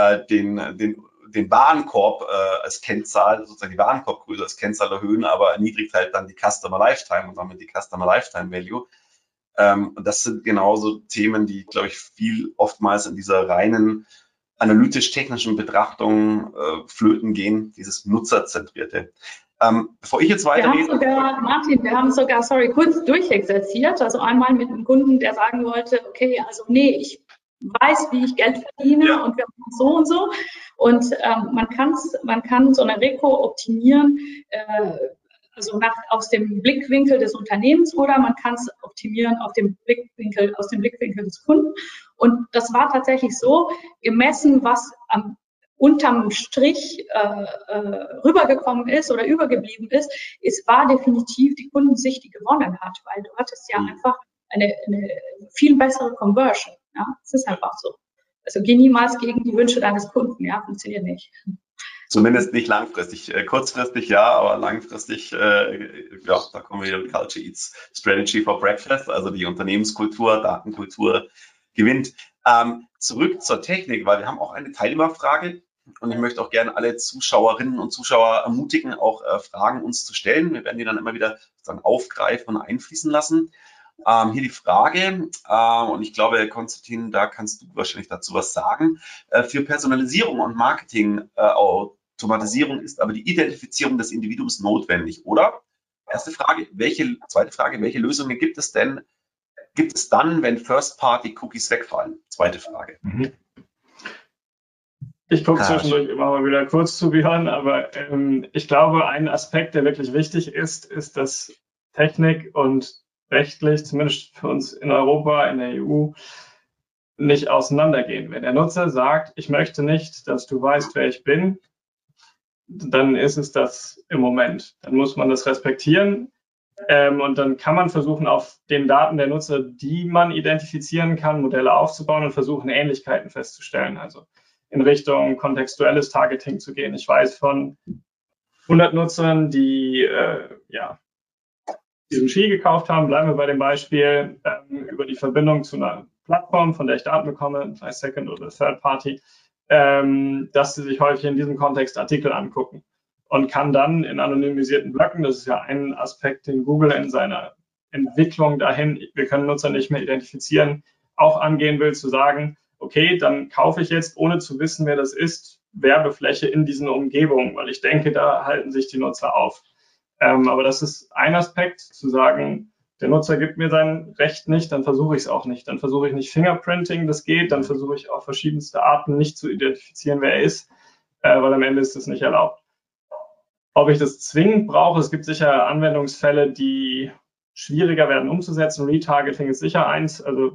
den Warenkorb als Kennzahl, sozusagen die Warenkorbgröße als Kennzahl erhöhen, aber erniedrigt halt dann die Customer Lifetime und damit die Customer Lifetime Value. Und das sind genauso Themen, die, glaube ich, oftmals in dieser reinen analytisch-technischen Betrachtung flöten gehen, dieses Nutzerzentrierte. Bevor ich jetzt weiterrede. Wir haben sogar, kurz durchexerziert. Also einmal mit einem Kunden, der sagen wollte, okay, also nee, ich weiß, wie ich Geld verdiene und wir machen so und so. Und man kann so eine Reco optimieren, also aus dem Blickwinkel des Unternehmens oder man kann es optimieren aus dem Blickwinkel des Kunden. Und das war tatsächlich so, gemessen, was unterm Strich rübergekommen ist oder übergeblieben ist, es war definitiv die Kundensicht, die gewonnen hat, weil du hattest ja einfach eine viel bessere Conversion. Ja, es ist einfach so. Also geh niemals gegen die Wünsche deines Kunden, ja, funktioniert nicht. Zumindest nicht langfristig. Kurzfristig ja, aber langfristig, da kommen wir wieder Culture Eats Strategy for Breakfast, also die Unternehmenskultur, Datenkultur gewinnt. Zurück zur Technik, weil wir haben auch eine Teilnehmerfrage und ich möchte auch gerne alle Zuschauerinnen und Zuschauer ermutigen, auch Fragen uns zu stellen. Wir werden die dann immer wieder sozusagen aufgreifen und einfließen lassen. Hier die Frage, und ich glaube, Konstantin, da kannst du wahrscheinlich dazu was sagen. Für Personalisierung und Marketing Automatisierung ist aber die Identifizierung des Individuums notwendig, oder? Erste Frage. Zweite Frage, welche Lösungen gibt es dann, wenn First-Party-Cookies wegfallen? Zweite Frage. Ich gucke zwischendurch immer mal wieder kurz zu Björn, aber ich glaube, ein Aspekt, der wirklich wichtig ist, dass Technik und rechtlich, zumindest für uns in Europa, in der EU, nicht auseinandergehen. Wenn der Nutzer sagt, ich möchte nicht, dass du weißt, wer ich bin, dann ist es das im Moment. Dann muss man das respektieren und dann kann man versuchen, auf den Daten der Nutzer, die man identifizieren kann, Modelle aufzubauen und versuchen, Ähnlichkeiten festzustellen. Also in Richtung kontextuelles Targeting zu gehen. Ich weiß von 100 Nutzern, die diesen Ski gekauft haben, bleiben wir bei dem Beispiel, über die Verbindung zu einer Plattform, von der ich Daten bekomme, sei es Second oder Third Party, dass sie sich häufig in diesem Kontext Artikel angucken und kann dann in anonymisierten Blöcken, das ist ja ein Aspekt, den Google in seiner Entwicklung dahin, wir können Nutzer nicht mehr identifizieren, auch angehen will, zu sagen, okay, dann kaufe ich jetzt, ohne zu wissen, wer das ist, Werbefläche in diesen Umgebungen, weil ich denke, da halten sich die Nutzer auf. Aber das ist ein Aspekt, zu sagen, der Nutzer gibt mir sein Recht nicht, dann versuche ich es auch nicht. Dann versuche ich nicht Fingerprinting, das geht, dann versuche ich auf verschiedenste Arten nicht zu identifizieren, wer er ist, weil am Ende ist das nicht erlaubt. Ob ich das zwingend brauche, es gibt sicher Anwendungsfälle, die schwieriger werden umzusetzen. Retargeting ist sicher eins. Also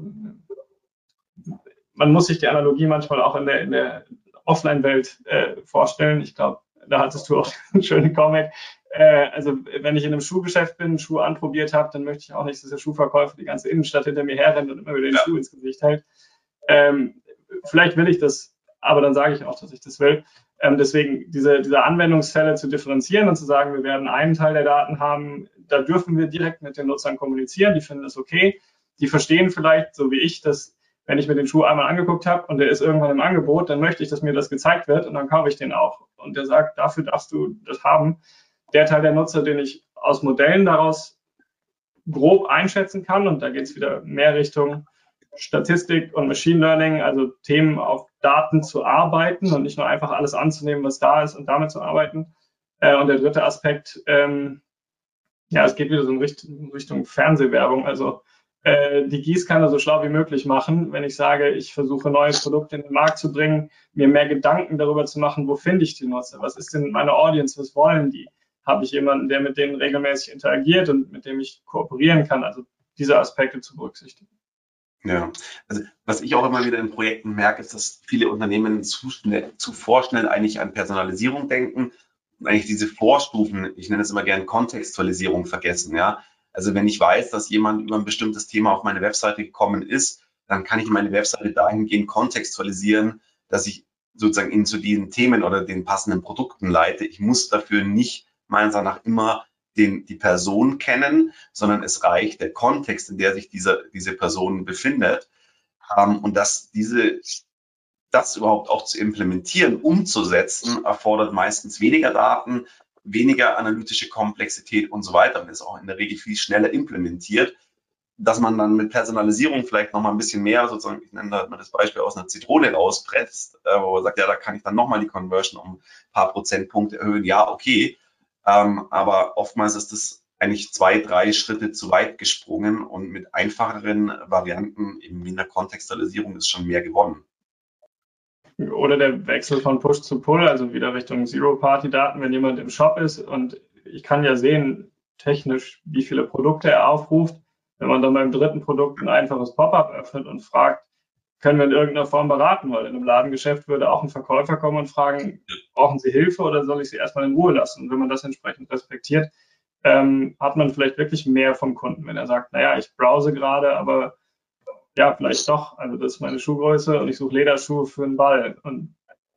man muss sich die Analogie manchmal auch in der Offline-Welt vorstellen. Ich glaube, da hattest du auch einen schönen Comic. Also wenn ich in einem Schuhgeschäft bin, einen Schuh anprobiert habe, dann möchte ich auch nicht, dass der Schuhverkäufer die ganze Innenstadt hinter mir herrennt und immer wieder den Schuh ins Gesicht hält. Vielleicht will ich das, aber dann sage ich auch, dass ich das will. Deswegen diese Anwendungsfälle zu differenzieren und zu sagen, wir werden einen Teil der Daten haben, da dürfen wir direkt mit den Nutzern kommunizieren, die finden das okay. Die verstehen vielleicht, so wie ich, dass wenn ich mir den Schuh einmal angeguckt habe und der ist irgendwann im Angebot, dann möchte ich, dass mir das gezeigt wird und dann kaufe ich den auch. Und der sagt, dafür darfst du das haben. Der Teil der Nutzer, den ich aus Modellen daraus grob einschätzen kann, und da geht es wieder mehr Richtung Statistik und Machine Learning, also Themen auf Daten zu arbeiten und nicht nur einfach alles anzunehmen, was da ist und damit zu arbeiten. Und der dritte Aspekt, es geht wieder so in Richtung Fernsehwerbung, also die Gießkanne so schlau wie möglich machen, wenn ich sage, ich versuche neue Produkte in den Markt zu bringen, mir mehr Gedanken darüber zu machen, wo finde ich die Nutzer, was ist denn meine Audience, was wollen die? Habe ich jemanden, der mit denen regelmäßig interagiert und mit dem ich kooperieren kann, also diese Aspekte zu berücksichtigen. Ja, also was ich auch immer wieder in Projekten merke, ist, dass viele Unternehmen zu vorschnell eigentlich an Personalisierung denken und eigentlich diese Vorstufen, ich nenne es immer gerne Kontextualisierung, vergessen. Ja, also wenn ich weiß, dass jemand über ein bestimmtes Thema auf meine Webseite gekommen ist, dann kann ich meine Webseite dahingehend kontextualisieren, dass ich sozusagen ihn zu diesen Themen oder den passenden Produkten leite. Ich muss dafür nicht meiner Ansicht nach immer die Person kennen, sondern es reicht der Kontext, in der sich diese Person befindet. Und das überhaupt auch zu implementieren, umzusetzen, erfordert meistens weniger Daten, weniger analytische Komplexität und so weiter und ist auch in der Regel viel schneller implementiert, dass man dann mit Personalisierung vielleicht noch mal ein bisschen mehr sozusagen, ich nenne da mal das Beispiel aus einer Zitrone rauspresst, wo man sagt, ja, da kann ich dann noch mal die Conversion um ein paar Prozentpunkte erhöhen. Ja, okay. Aber oftmals ist es eigentlich 2, 3 Schritte zu weit gesprungen und mit einfacheren Varianten eben in der Kontextualisierung ist schon mehr gewonnen. Oder der Wechsel von Push zu Pull, also wieder Richtung Zero-Party-Daten, wenn jemand im Shop ist und ich kann ja sehen, technisch, wie viele Produkte er aufruft. Wenn man dann beim dritten Produkt ein einfaches Pop-up öffnet und fragt, können wir in irgendeiner Form beraten, weil in einem Ladengeschäft würde auch ein Verkäufer kommen und fragen, brauchen Sie Hilfe oder soll ich Sie erstmal in Ruhe lassen? Und wenn man das entsprechend respektiert, hat man vielleicht wirklich mehr vom Kunden, wenn er sagt, naja, ich browse gerade, aber ja, vielleicht doch. Also das ist meine Schuhgröße und ich suche Lederschuhe für einen Ball. Und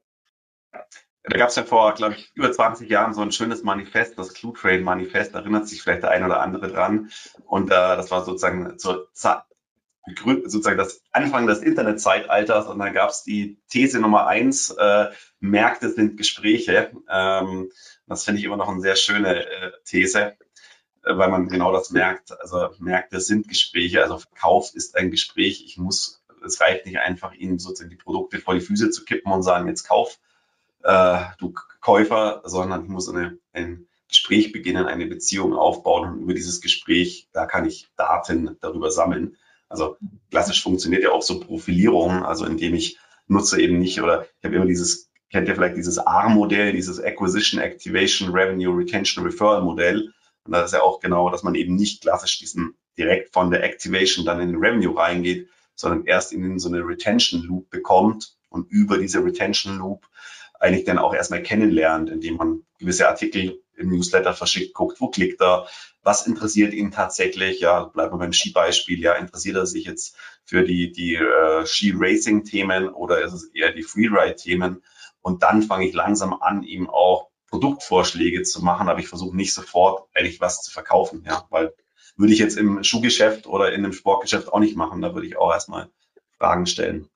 da gab es ja vor, glaube ich, über 20 Jahren so ein schönes Manifest, das Clue Train Manifest, da erinnert sich vielleicht der ein oder andere dran. Und das war sozusagen sozusagen das Anfang des Internetzeitalters und dann gab es die These Nummer 1, Märkte sind Gespräche. Das finde ich immer noch eine sehr schöne These, weil man genau das merkt. Also Märkte sind Gespräche, also Verkauf ist ein Gespräch. Es reicht nicht einfach, ihnen sozusagen die Produkte vor die Füße zu kippen und sagen, jetzt kauf, du Käufer, sondern ich muss ein Gespräch beginnen, eine Beziehung aufbauen und über dieses Gespräch, da kann ich Daten darüber sammeln. Also klassisch funktioniert ja auch so Profilierung, also indem ich nutze eben nicht, oder ich habe immer kennt ihr vielleicht dieses AR-Modell, dieses Acquisition, Activation, Revenue, Retention, Referral Modell. Und das ist ja auch genau, dass man eben nicht klassisch direkt von der Activation dann in den Revenue reingeht, sondern erst in so eine Retention Loop bekommt und über diese Retention Loop eigentlich dann auch erstmal kennenlernt, indem man gewisse Artikel im Newsletter verschickt, guckt, wo klickt er, was interessiert ihn tatsächlich, ja, bleiben wir beim Skibeispiel, ja, interessiert er sich jetzt für die Ski-Racing-Themen oder ist es eher die Freeride-Themen und dann fange ich langsam an, ihm auch Produktvorschläge zu machen, aber ich versuche nicht sofort eigentlich was zu verkaufen, ja, weil würde ich jetzt im Schuhgeschäft oder in einem Sportgeschäft auch nicht machen, da würde ich auch erstmal Fragen stellen.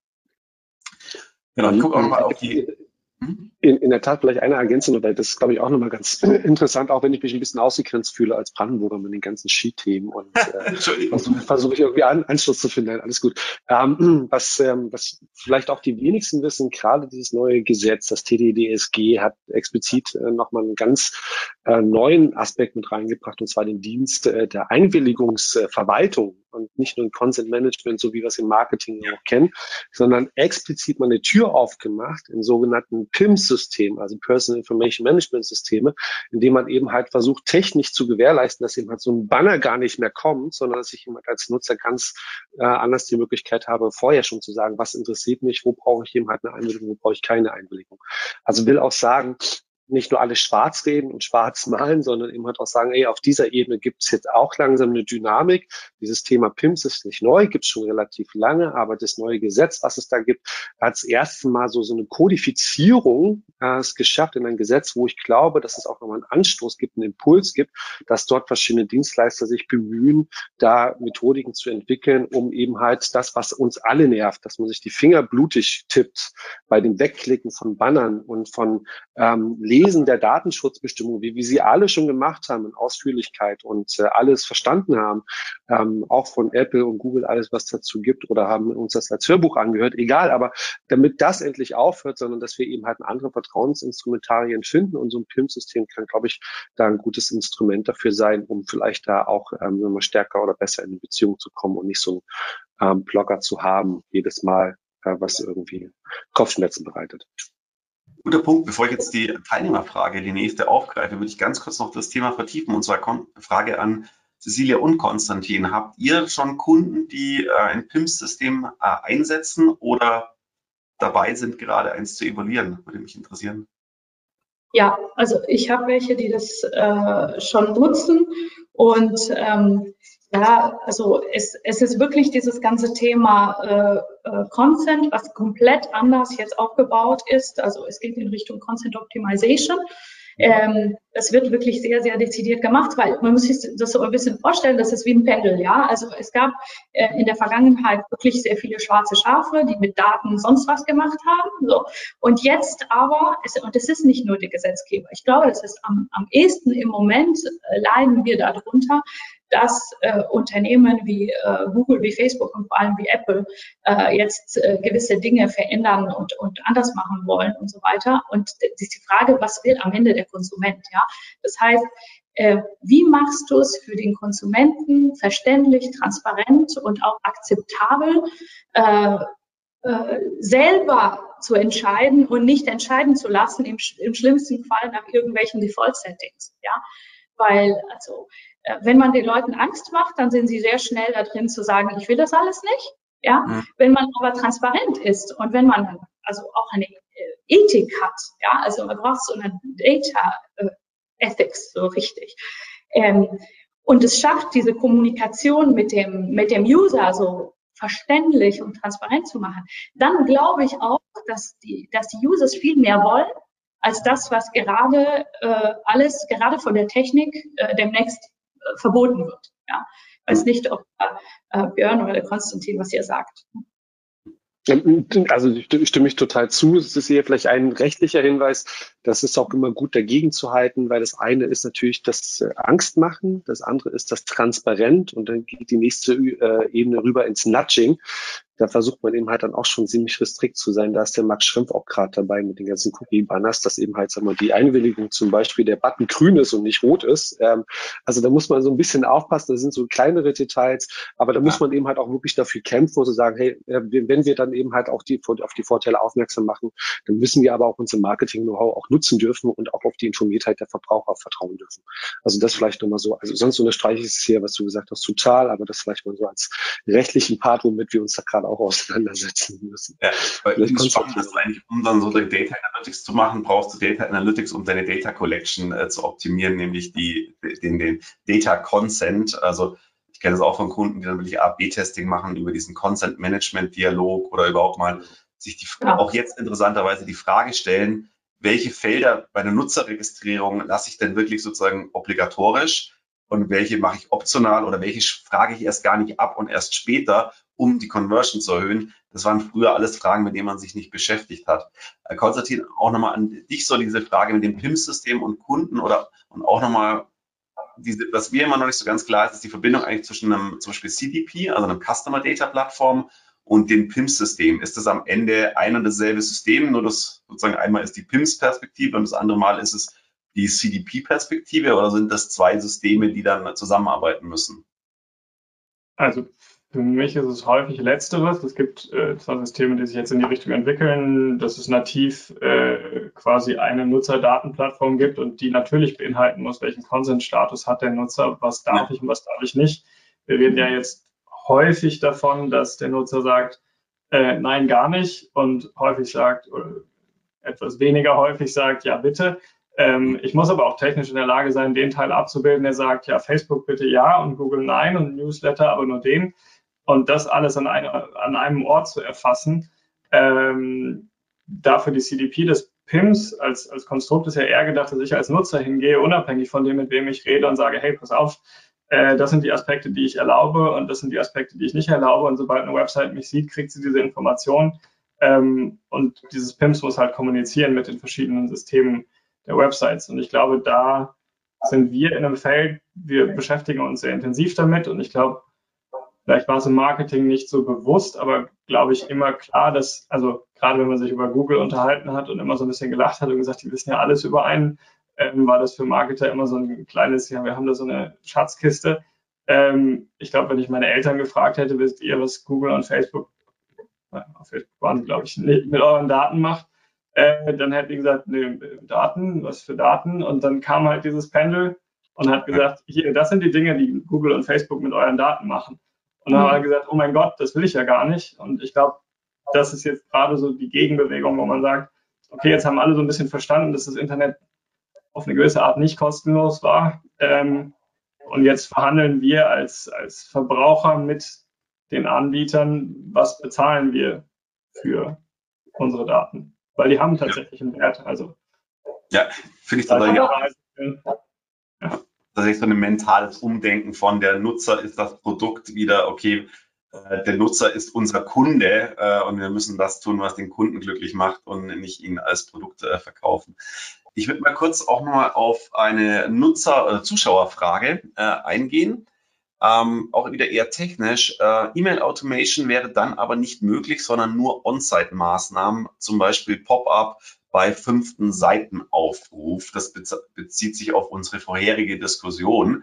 Genau, ich gucke auch nochmal auf die... In der Tat vielleicht eine Ergänzung, weil das ist, glaube ich, auch nochmal ganz interessant, auch wenn ich mich ein bisschen ausgegrenzt fühle als Brandenburger mit den ganzen Skithemen und versuche ich irgendwie Anschluss zu finden. Nein, alles gut. Was vielleicht auch die wenigsten wissen, gerade dieses neue Gesetz, das TDDSG, hat explizit nochmal einen ganz neuen Aspekt mit reingebracht, und zwar den Dienst der Einwilligungsverwaltung und nicht nur ein Consent Management, so wie wir es im Marketing auch kennen, sondern explizit mal eine Tür aufgemacht in sogenannten PIM-System, also Personal Information Management Systeme, indem man eben halt versucht, technisch zu gewährleisten, dass eben halt so ein Banner gar nicht mehr kommt, sondern dass ich eben als Nutzer ganz anders die Möglichkeit habe, vorher schon zu sagen, was interessiert mich, wo brauche ich eben halt eine Einwilligung, wo brauche ich keine Einwilligung. Also will auch sagen, nicht nur alles schwarz reden und schwarz malen, sondern eben halt auch sagen, ey, auf dieser Ebene gibt es jetzt auch langsam eine Dynamik. Dieses Thema PIMS ist nicht neu, gibt es schon relativ lange, aber das neue Gesetz, was es da gibt, hat das erste Mal so eine Kodifizierung es geschafft in ein Gesetz, wo ich glaube, dass es auch nochmal einen Anstoß gibt, einen Impuls gibt, dass dort verschiedene Dienstleister sich bemühen, da Methodiken zu entwickeln, um eben halt das, was uns alle nervt, dass man sich die Finger blutig tippt bei dem Wegklicken von Bannern und von Lesen der Datenschutzbestimmungen, wie wir sie alle schon gemacht haben in Ausführlichkeit und alles verstanden haben, auch von Apple und Google alles, was dazu gibt, oder haben uns das als Hörbuch angehört, egal, aber damit das endlich aufhört, sondern dass wir eben halt andere Vertrauensinstrumentarien finden, und so ein PIM-System kann, glaube ich, da ein gutes Instrument dafür sein, um vielleicht da auch stärker oder besser in eine Beziehung zu kommen und nicht so einen Blogger zu haben, jedes Mal, was irgendwie Kopfschmerzen bereitet. Guter Punkt. Bevor ich jetzt die Teilnehmerfrage, die nächste aufgreife, würde ich ganz kurz noch das Thema vertiefen. Und zwar kommt eine Frage an Cecilia und Konstantin, habt ihr schon Kunden, die ein PIMS-System einsetzen oder dabei sind, gerade eins zu evaluieren? Würde mich interessieren. Ja, also ich habe welche, die das schon nutzen und ja, also es ist wirklich dieses ganze Thema Consent, was komplett anders jetzt aufgebaut ist. Also es geht in Richtung Consent Optimization. Es wird wirklich sehr, sehr dezidiert gemacht, weil man muss sich das so ein bisschen vorstellen, das ist wie ein Pendel, ja. Also es gab in der Vergangenheit wirklich sehr viele schwarze Schafe, die mit Daten sonst was gemacht haben. So. Und jetzt aber, und es ist nicht nur der Gesetzgeber, ich glaube, das ist am ehesten im Moment leiden wir darunter, dass Unternehmen wie Google, wie Facebook und vor allem wie Apple jetzt gewisse Dinge verändern und anders machen wollen und so weiter. Und die Frage, was will am Ende der Konsument? Ja? Das heißt, wie machst du es für den Konsumenten verständlich, transparent und auch akzeptabel, selber zu entscheiden und nicht entscheiden zu lassen, im schlimmsten Fall nach irgendwelchen Default-Settings. Ja? Weil, also, wenn man den Leuten Angst macht, dann sind sie sehr schnell da drin zu sagen, ich will das alles nicht. Ja? Wenn man aber transparent ist und wenn man also auch eine Ethik hat, ja, also man braucht so eine Data Ethics, so richtig. Und es schafft, diese Kommunikation mit dem User so verständlich und transparent zu machen, dann glaube ich auch, dass die Users viel mehr wollen, als das, was gerade alles, gerade von der Technik, demnächst verboten wird. Ja. Ich weiß nicht, ob Björn oder der Konstantin, was ihr sagt. Also ich stimme ich total zu. Es ist hier vielleicht ein rechtlicher Hinweis. Das ist auch immer gut dagegen zu halten, weil das eine ist natürlich das Angst machen, das andere ist das transparent und dann geht die nächste Ebene rüber ins Nudging. Da versucht man eben halt dann auch schon ziemlich restrikt zu sein. Da ist der Max Schrimpf auch gerade dabei mit den ganzen Cookie-Banners, dass eben halt, sagen wir, die Einwilligung zum Beispiel der Button grün ist und nicht rot ist. Also da muss man so ein bisschen aufpassen. Das sind so kleinere Details, aber da muss man eben halt auch wirklich dafür kämpfen und so sagen, hey, wenn wir dann eben halt auch auf die Vorteile aufmerksam machen, dann müssen wir aber auch unser Marketing-Know-how auch nutzen dürfen und auch auf die Informiertheit der Verbraucher vertrauen dürfen. Also das vielleicht nochmal so. Also sonst unterstreiche ich es hier, was du gesagt hast, total, aber das vielleicht mal so als rechtlichen Part, womit wir uns da gerade auch auseinandersetzen müssen. Ja, weil das spannend ist eigentlich, um dann so die Data Analytics zu machen, brauchst du Data Analytics, um deine Data Collection zu optimieren, nämlich den Data Consent. Also ich kenne das auch von Kunden, die dann wirklich A/B-Testing machen über diesen Consent Management Dialog oder überhaupt mal sich auch jetzt interessanterweise die Frage stellen, welche Felder bei der Nutzerregistrierung lasse ich denn wirklich sozusagen obligatorisch und welche mache ich optional oder welche frage ich erst gar nicht ab und erst später, um die Conversion zu erhöhen. Das waren früher alles Fragen, mit denen man sich nicht beschäftigt hat. Konstantin, auch nochmal an dich so diese Frage mit dem PIM-System und Kunden und auch nochmal was mir immer noch nicht so ganz klar ist die Verbindung eigentlich zwischen einem zum Beispiel CDP, also einem Customer Data Plattform und dem PIMS-System. Ist das am Ende ein und dasselbe System, nur das sozusagen einmal ist die PIMS-Perspektive und das andere Mal ist es die CDP-Perspektive oder sind das zwei Systeme, die dann zusammenarbeiten müssen? Also für mich ist es häufig Letzteres. Es gibt zwar Systeme, die sich jetzt in die Richtung entwickeln, dass es nativ quasi eine Nutzerdatenplattform gibt und die natürlich beinhalten muss, welchen Consent-Status hat der Nutzer, was darf ich und was darf ich nicht. Wir reden ja jetzt häufig davon, dass der Nutzer sagt, nein, gar nicht und häufig sagt, oder etwas weniger häufig sagt, ja, bitte. Ich muss aber auch technisch in der Lage sein, den Teil abzubilden, der sagt, ja, Facebook bitte ja und Google nein und Newsletter aber nur den. Und das alles an einem Ort zu erfassen. Dafür die CDP des PIMS als Konstrukt ist ja eher gedacht, dass ich als Nutzer hingehe, unabhängig von dem, mit wem ich rede und sage, hey, pass auf, das sind die Aspekte, die ich erlaube und das sind die Aspekte, die ich nicht erlaube. Und sobald eine Website mich sieht, kriegt sie diese Information. Und dieses PIMS muss halt kommunizieren mit den verschiedenen Systemen der Websites. Und ich glaube, da sind wir in einem Feld, wir beschäftigen uns sehr intensiv damit. Und ich glaube, vielleicht war es im Marketing nicht so bewusst, aber glaube ich immer klar, dass, also gerade wenn man sich über Google unterhalten hat und immer so ein bisschen gelacht hat und gesagt, die wissen ja alles über einen, war das für Marketer immer so ein kleines, ja, wir haben da so eine Schatzkiste. Ich glaube, wenn ich meine Eltern gefragt hätte, wisst ihr, was Google und Facebook, auf Facebook waren, glaube ich, mit euren Daten macht, dann hätten die gesagt, nee, Daten, was für Daten? Und dann kam halt dieses Pendel und hat gesagt, hier, das sind die Dinge, die Google und Facebook mit euren Daten machen. Und dann haben alle gesagt, oh mein Gott, das will ich ja gar nicht. Und ich glaube, das ist jetzt gerade so die Gegenbewegung, wo man sagt, okay, jetzt haben alle so ein bisschen verstanden, dass das Internet auf eine gewisse Art nicht kostenlos war. Und jetzt verhandeln wir als Verbraucher mit den Anbietern, was bezahlen wir für unsere Daten. Weil die haben tatsächlich einen Wert. Also, ja, finde ich tatsächlich so ein mentales Umdenken von der Nutzer ist das Produkt wieder, okay, der Nutzer ist unser Kunde und wir müssen das tun, was den Kunden glücklich macht und nicht ihn als Produkt verkaufen. Ich würde mal kurz auch nochmal auf eine Zuschauerfrage eingehen. Auch wieder eher technisch. E-Mail-Automation wäre dann aber nicht möglich, sondern nur On-Site-Maßnahmen, zum Beispiel Pop-up bei 5. Seitenaufruf. Das bezieht sich auf unsere vorherige Diskussion.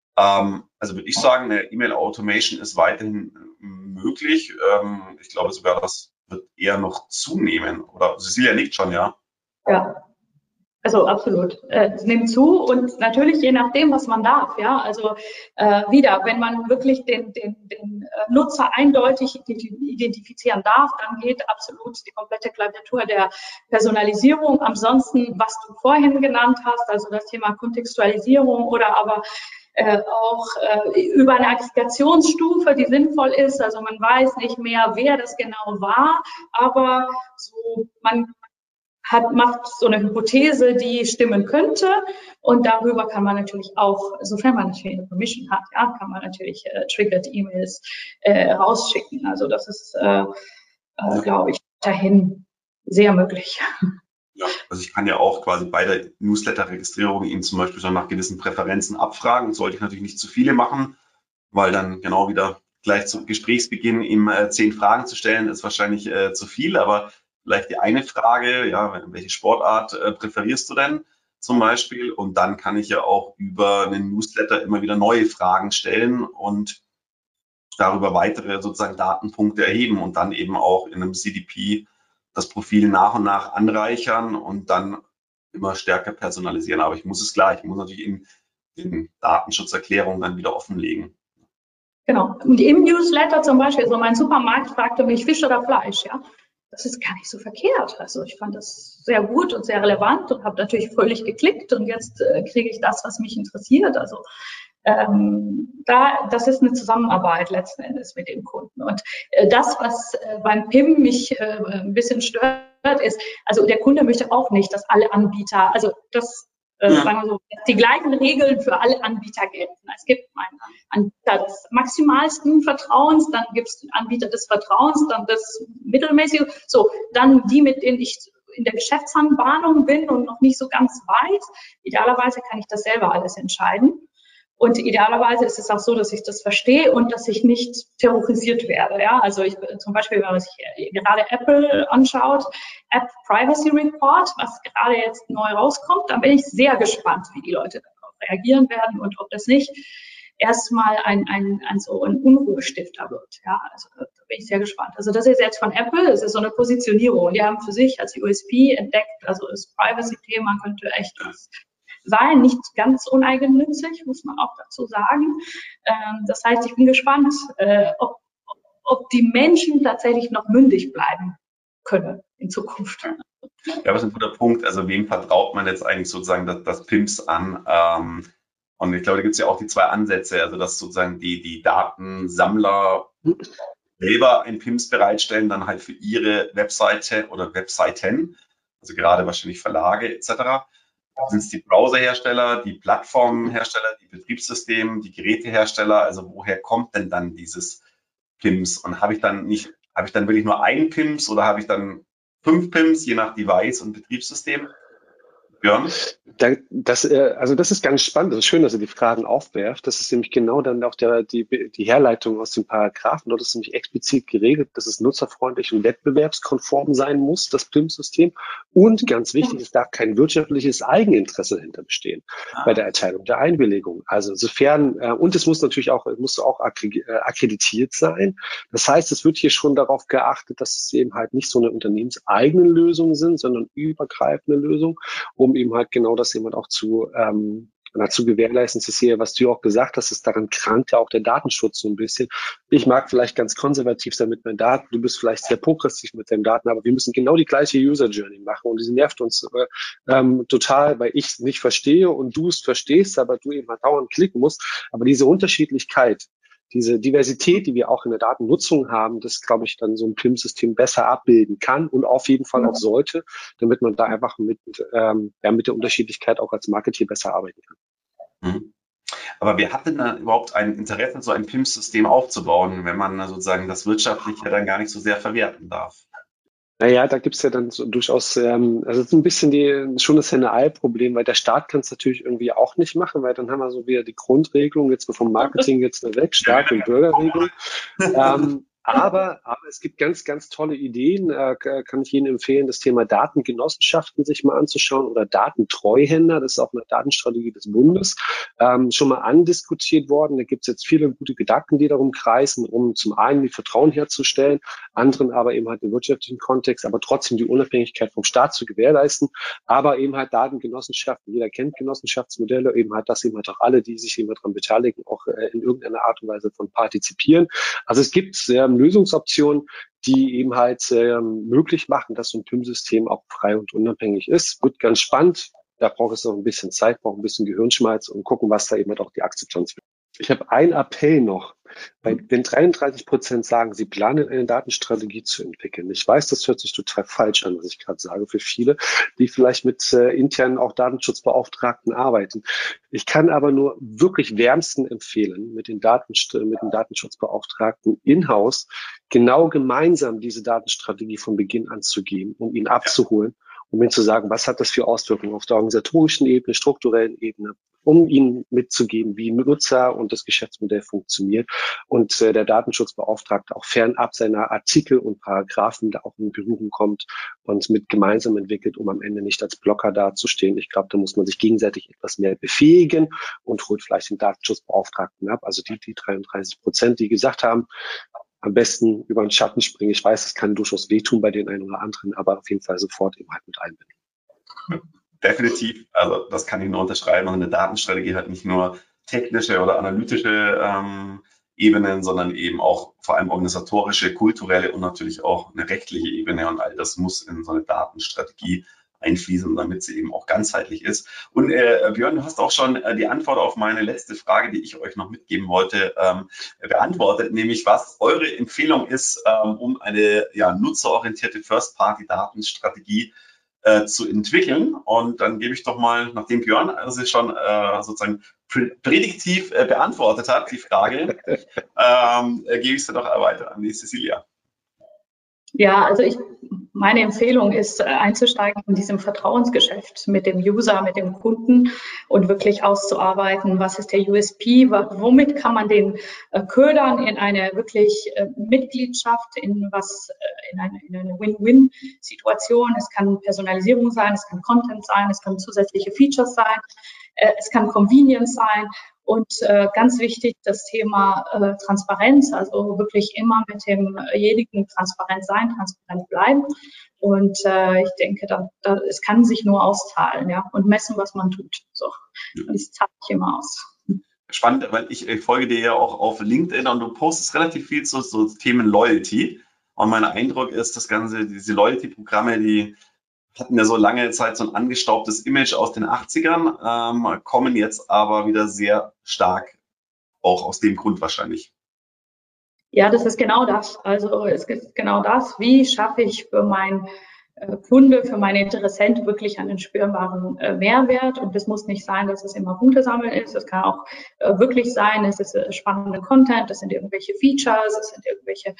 Also würde ich sagen, eine E-Mail-Automation ist weiterhin möglich. Ich glaube sogar, das wird eher noch zunehmen. Oder Cecilia nickt schon, ja? Ja. Also absolut. Es nimmt zu und natürlich je nachdem, was man darf. Ja, also wieder, wenn man wirklich den Nutzer eindeutig identifizieren darf, dann geht absolut die komplette Klaviatur der Personalisierung. Ansonsten, was du vorhin genannt hast, also das Thema Kontextualisierung oder aber auch über eine Aggregationsstufe, die sinnvoll ist. Also man weiß nicht mehr, wer das genau war, aber so man macht so eine Hypothese, die stimmen könnte. Und darüber kann man natürlich auch, sofern man natürlich eine Permission hat, ja, kann man natürlich Triggered E-Mails rausschicken. Also das ist, glaube ich, dahin sehr möglich. Ja, also ich kann ja auch quasi bei der Newsletter-Registrierung Ihnen zum Beispiel schon nach gewissen Präferenzen abfragen. Das sollte ich natürlich nicht zu viele machen, weil dann genau wieder gleich zu Gesprächsbeginn ihm 10 Fragen zu stellen, ist wahrscheinlich zu viel, aber vielleicht die eine Frage, ja, welche Sportart präferierst du denn zum Beispiel? Und dann kann ich ja auch über einen Newsletter immer wieder neue Fragen stellen und darüber weitere sozusagen Datenpunkte erheben und dann eben auch in einem CDP das Profil nach und nach anreichern und dann immer stärker personalisieren. Aber ich muss natürlich in den Datenschutzerklärungen dann wieder offenlegen. Genau. Und im Newsletter zum Beispiel, so mein Supermarkt fragte mich Fisch oder Fleisch, ja. Das ist gar nicht so verkehrt. Also ich fand das sehr gut und sehr relevant und habe natürlich fröhlich geklickt und jetzt kriege ich das, was mich interessiert. Also das ist eine Zusammenarbeit letzten Endes mit dem Kunden. Und das, was beim PIM mich ein bisschen stört, ist, also der Kunde möchte auch nicht, dass alle Anbieter, also das sagen wir so, die gleichen Regeln für alle Anbieter gelten. Es gibt einen Anbieter des maximalsten Vertrauens, dann gibt es den Anbieter des Vertrauens, dann das mittelmäßige, so, dann die, mit denen ich in der Geschäftsanbahnung bin und noch nicht so ganz weiß. Idealerweise kann ich das selber alles entscheiden. Und idealerweise ist es auch so, dass ich das verstehe und dass ich nicht terrorisiert werde. Ja, also zum Beispiel, wenn man sich gerade Apple anschaut, App Privacy Report, was gerade jetzt neu rauskommt, da bin ich sehr gespannt, wie die Leute darauf reagieren werden und ob das nicht erstmal so ein Unruhestifter wird. Ja, also da bin ich sehr gespannt. Also das ist jetzt von Apple, das ist so eine Positionierung. Die haben für sich als USP entdeckt, also das Privacy-Thema könnte echt was sein, nicht ganz uneigennützig, muss man auch dazu sagen. Das heißt, ich bin gespannt, ob die Menschen tatsächlich noch mündig bleiben können in Zukunft. Ja, das ist ein guter Punkt. Also wem vertraut man jetzt eigentlich sozusagen das PIMS an? Und ich glaube, da gibt es ja auch die 2 Ansätze, also dass sozusagen die Datensammler selber ein PIMS bereitstellen, dann halt für ihre Webseite oder Webseiten, also gerade wahrscheinlich Verlage etc. Sind es die Browserhersteller, die Plattformhersteller, die Betriebssystem, die Gerätehersteller? Also woher kommt denn dann dieses PIMS? Und habe ich dann wirklich nur ein PIMS oder habe ich dann 5 PIMS, je nach Device und Betriebssystem? Björn? Das ist ganz spannend. Es ist schön, dass ihr die Fragen aufwerft. Das ist nämlich genau dann auch die Herleitung aus den Paragraphen. Dort ist nämlich explizit geregelt, dass es nutzerfreundlich und wettbewerbskonform sein muss, das PIM-System. Und ganz wichtig, es darf kein wirtschaftliches Eigeninteresse dahinter bestehen bei der Erteilung der Einwilligung. Also insofern, und es muss natürlich auch, akkreditiert sein. Das heißt, es wird hier schon darauf geachtet, dass es eben halt nicht so eine unternehmenseigenen Lösungen sind, sondern übergreifende Lösungen, um eben halt genau das eben halt auch zu Und dazu gewährleisten, Cecilia, was du ja auch gesagt hast, ist daran krankt ja auch der Datenschutz so ein bisschen. Ich mag vielleicht ganz konservativ sein mit meinen Daten, du bist vielleicht sehr progressiv mit deinen Daten, aber wir müssen genau die gleiche User Journey machen und die nervt uns total, weil ich es nicht verstehe und du es verstehst, aber du eben halt dauernd klicken musst. Aber diese Unterschiedlichkeit, diese Diversität, die wir auch in der Datennutzung haben, das, glaube ich, dann so ein PIM-System besser abbilden kann und auf jeden Fall auch sollte, damit man da einfach mit der Unterschiedlichkeit auch als Marketeer besser arbeiten kann. Mhm. Aber wer hat denn da überhaupt ein Interesse, so ein PIM-System aufzubauen, wenn man sozusagen das wirtschaftlich ja dann gar nicht so sehr verwerten darf? Naja, da gibt's ja dann so durchaus, also es ist ein bisschen schon das Henne-Ei-Problem, weil der Staat kann es natürlich irgendwie auch nicht machen, weil dann haben wir so wieder die Grundregelung, jetzt vom Marketing jetzt weg, Staat- und Bürgerregelung. Aber es gibt ganz, ganz tolle Ideen, kann ich Ihnen empfehlen, das Thema Datengenossenschaften sich mal anzuschauen oder Datentreuhänder, das ist auch eine Datenstrategie des Bundes, schon mal andiskutiert worden. Da gibt es jetzt viele gute Gedanken, die darum kreisen, um zum einen die Vertrauen herzustellen, anderen aber eben halt den wirtschaftlichen Kontext, aber trotzdem die Unabhängigkeit vom Staat zu gewährleisten, aber eben halt Datengenossenschaften. Jeder kennt Genossenschaftsmodelle, eben halt, dass eben halt auch alle, die sich eben daran beteiligen, auch in irgendeiner Art und Weise von partizipieren. Also es gibt Lösungsoptionen, die eben halt möglich machen, dass so ein PIM-System auch frei und unabhängig ist. Wird ganz spannend. Da braucht es noch ein bisschen Zeit, braucht ein bisschen Gehirnschmalz und gucken, was da eben halt auch die Akzeptanz wird. Ich habe einen Appell noch. Wenn 33% sagen, sie planen eine Datenstrategie zu entwickeln. Ich weiß, das hört sich total falsch an, was ich gerade sage, für viele, die vielleicht mit internen auch Datenschutzbeauftragten arbeiten. Ich kann aber nur wirklich wärmsten empfehlen, mit den Datenschutzbeauftragten in-house genau gemeinsam diese Datenstrategie von Beginn an zu gehen, um ihn abzuholen, um ihnen zu sagen, was hat das für Auswirkungen auf der organisatorischen Ebene, strukturellen Ebene, um ihnen mitzugeben, wie Nutzer und das Geschäftsmodell funktioniert und der Datenschutzbeauftragte auch fernab seiner Artikel und Paragraphen da auch in Berührung kommt und mit gemeinsam entwickelt, um am Ende nicht als Blocker dazustehen. Ich glaube, da muss man sich gegenseitig etwas mehr befähigen und holt vielleicht den Datenschutzbeauftragten ab. Also die 33%, die gesagt haben, am besten über den Schatten springen. Ich weiß, es kann durchaus wehtun bei den einen oder anderen, aber auf jeden Fall sofort eben halt mit einbinden. Definitiv. Also das kann ich nur unterschreiben. Und eine Datenstrategie hat nicht nur technische oder analytische Ebenen, sondern eben auch vor allem organisatorische, kulturelle und natürlich auch eine rechtliche Ebene. Und all das muss in so eine Datenstrategie einfließen, damit sie eben auch ganzheitlich ist. Und Björn, du hast auch schon die Antwort auf meine letzte Frage, die ich euch noch mitgeben wollte, beantwortet, nämlich was eure Empfehlung ist, um eine nutzerorientierte First-Party-Datenstrategie zu entwickeln. Und dann gebe ich doch mal, nachdem Björn also schon sozusagen prädiktiv beantwortet hat, die Frage, gebe ich es doch weiter an die Cecilia. Ja, also meine Empfehlung ist, einzusteigen in diesem Vertrauensgeschäft mit dem User, mit dem Kunden und wirklich auszuarbeiten, was ist der USP, womit kann man den ködern in eine wirklich Mitgliedschaft, in eine Win-Win-Situation. Es kann Personalisierung sein, es kann Content sein, es können zusätzliche Features sein, es kann Convenience sein. Und ganz wichtig, das Thema Transparenz, also wirklich immer mit demjenigen transparent sein, transparent bleiben. Und ich denke, es kann sich nur auszahlen, ja, und messen, was man tut. So, und das zahlt sich immer aus. Spannend, weil ich folge dir ja auch auf LinkedIn und du postest relativ viel zu so Themen Loyalty. Und mein Eindruck ist, diese Loyalty-Programme, die hatten ja so lange Zeit so ein angestaubtes Image aus den 80ern, kommen jetzt aber wieder sehr stark, auch aus dem Grund wahrscheinlich. Ja, das ist genau das. Also es ist genau das, wie schaffe ich für meinen Kunde, für meine Interessenten wirklich einen spürbaren Mehrwert. Und das muss nicht sein, dass es immer Punkte sammeln ist. Es kann auch wirklich sein, es ist spannender Content, es sind irgendwelche Features, es sind irgendwelche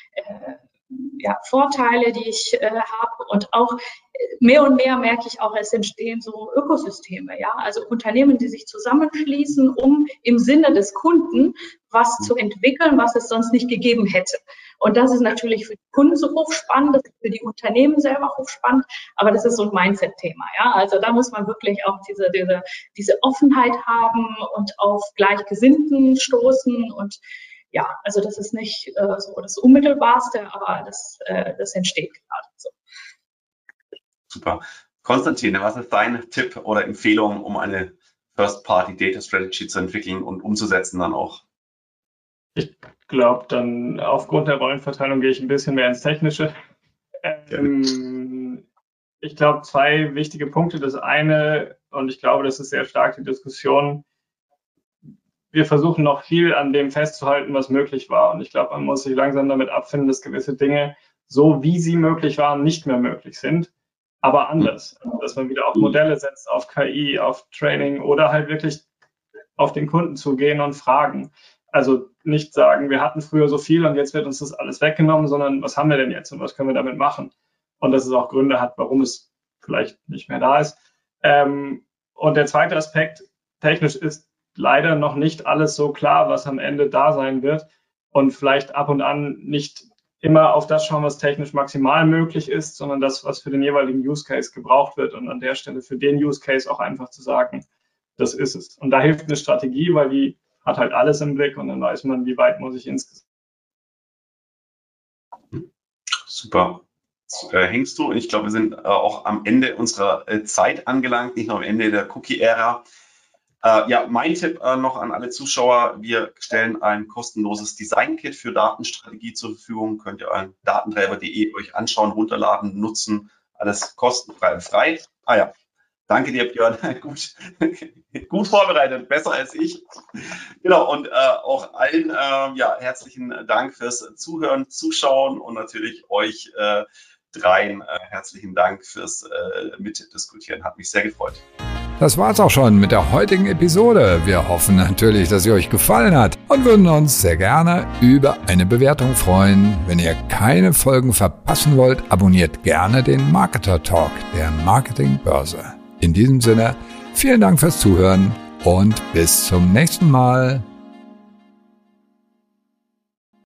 Vorteile, die ich habe. Und auch mehr und mehr merke ich auch, es entstehen so Ökosysteme, ja, also Unternehmen, die sich zusammenschließen, um im Sinne des Kunden was zu entwickeln, was es sonst nicht gegeben hätte. Und das ist natürlich für die Kunden so hochspannend, das ist für die Unternehmen selber hochspannend, aber das ist so ein Mindset-Thema, ja. Also da muss man wirklich auch diese Offenheit haben und auf Gleichgesinnten stoßen und ja, also das ist nicht so das Unmittelbarste, aber das entsteht gerade so. Super. Konstantin, was ist dein Tipp oder Empfehlung, um eine First-Party-Data-Strategy zu entwickeln und umzusetzen dann auch? Ich glaube, dann aufgrund der Rollenverteilung gehe ich ein bisschen mehr ins Technische. Ich glaube, 2 wichtige Punkte. Das eine, und ich glaube, das ist sehr stark die Diskussion, wir versuchen noch viel an dem festzuhalten, was möglich war. Und ich glaube, man muss sich langsam damit abfinden, dass gewisse Dinge, so wie sie möglich waren, nicht mehr möglich sind, aber anders. Dass man wieder auf Modelle setzt, auf KI, auf Training oder halt wirklich auf den Kunden zugehen und fragen. Also nicht sagen, wir hatten früher so viel und jetzt wird uns das alles weggenommen, sondern was haben wir denn jetzt und was können wir damit machen? Und dass es auch Gründe hat, warum es vielleicht nicht mehr da ist. Und der zweite Aspekt, technisch ist leider noch nicht alles so klar, was am Ende da sein wird und vielleicht ab und an nicht immer auf das schauen, was technisch maximal möglich ist, sondern das, was für den jeweiligen Use Case gebraucht wird und an der Stelle für den Use Case auch einfach zu sagen, das ist es. Und da hilft eine Strategie, weil die hat halt alles im Blick und dann weiß man, wie weit muss ich insgesamt. Super. Hängst du? Und ich glaube, wir sind auch am Ende unserer Zeit angelangt, nicht nur am Ende der Cookie-Ära. Ja, mein Tipp noch an alle Zuschauer, wir stellen ein kostenloses Design-Kit für Datenstrategie zur Verfügung. Könnt ihr an datentreiber.de euch anschauen, runterladen, nutzen, alles kostenfrei und frei. Ah ja, danke dir, Björn, gut vorbereitet, besser als ich. Genau, und auch allen ja, herzlichen Dank fürs Zuhören, Zuschauen und natürlich euch dreien herzlichen Dank fürs Mitdiskutieren. Hat mich sehr gefreut. Das war's auch schon mit der heutigen Episode. Wir hoffen natürlich, dass sie euch gefallen hat und würden uns sehr gerne über eine Bewertung freuen. Wenn ihr keine Folgen verpassen wollt, abonniert gerne den Marketer Talk der Marketingbörse. In diesem Sinne, vielen Dank fürs Zuhören und bis zum nächsten Mal.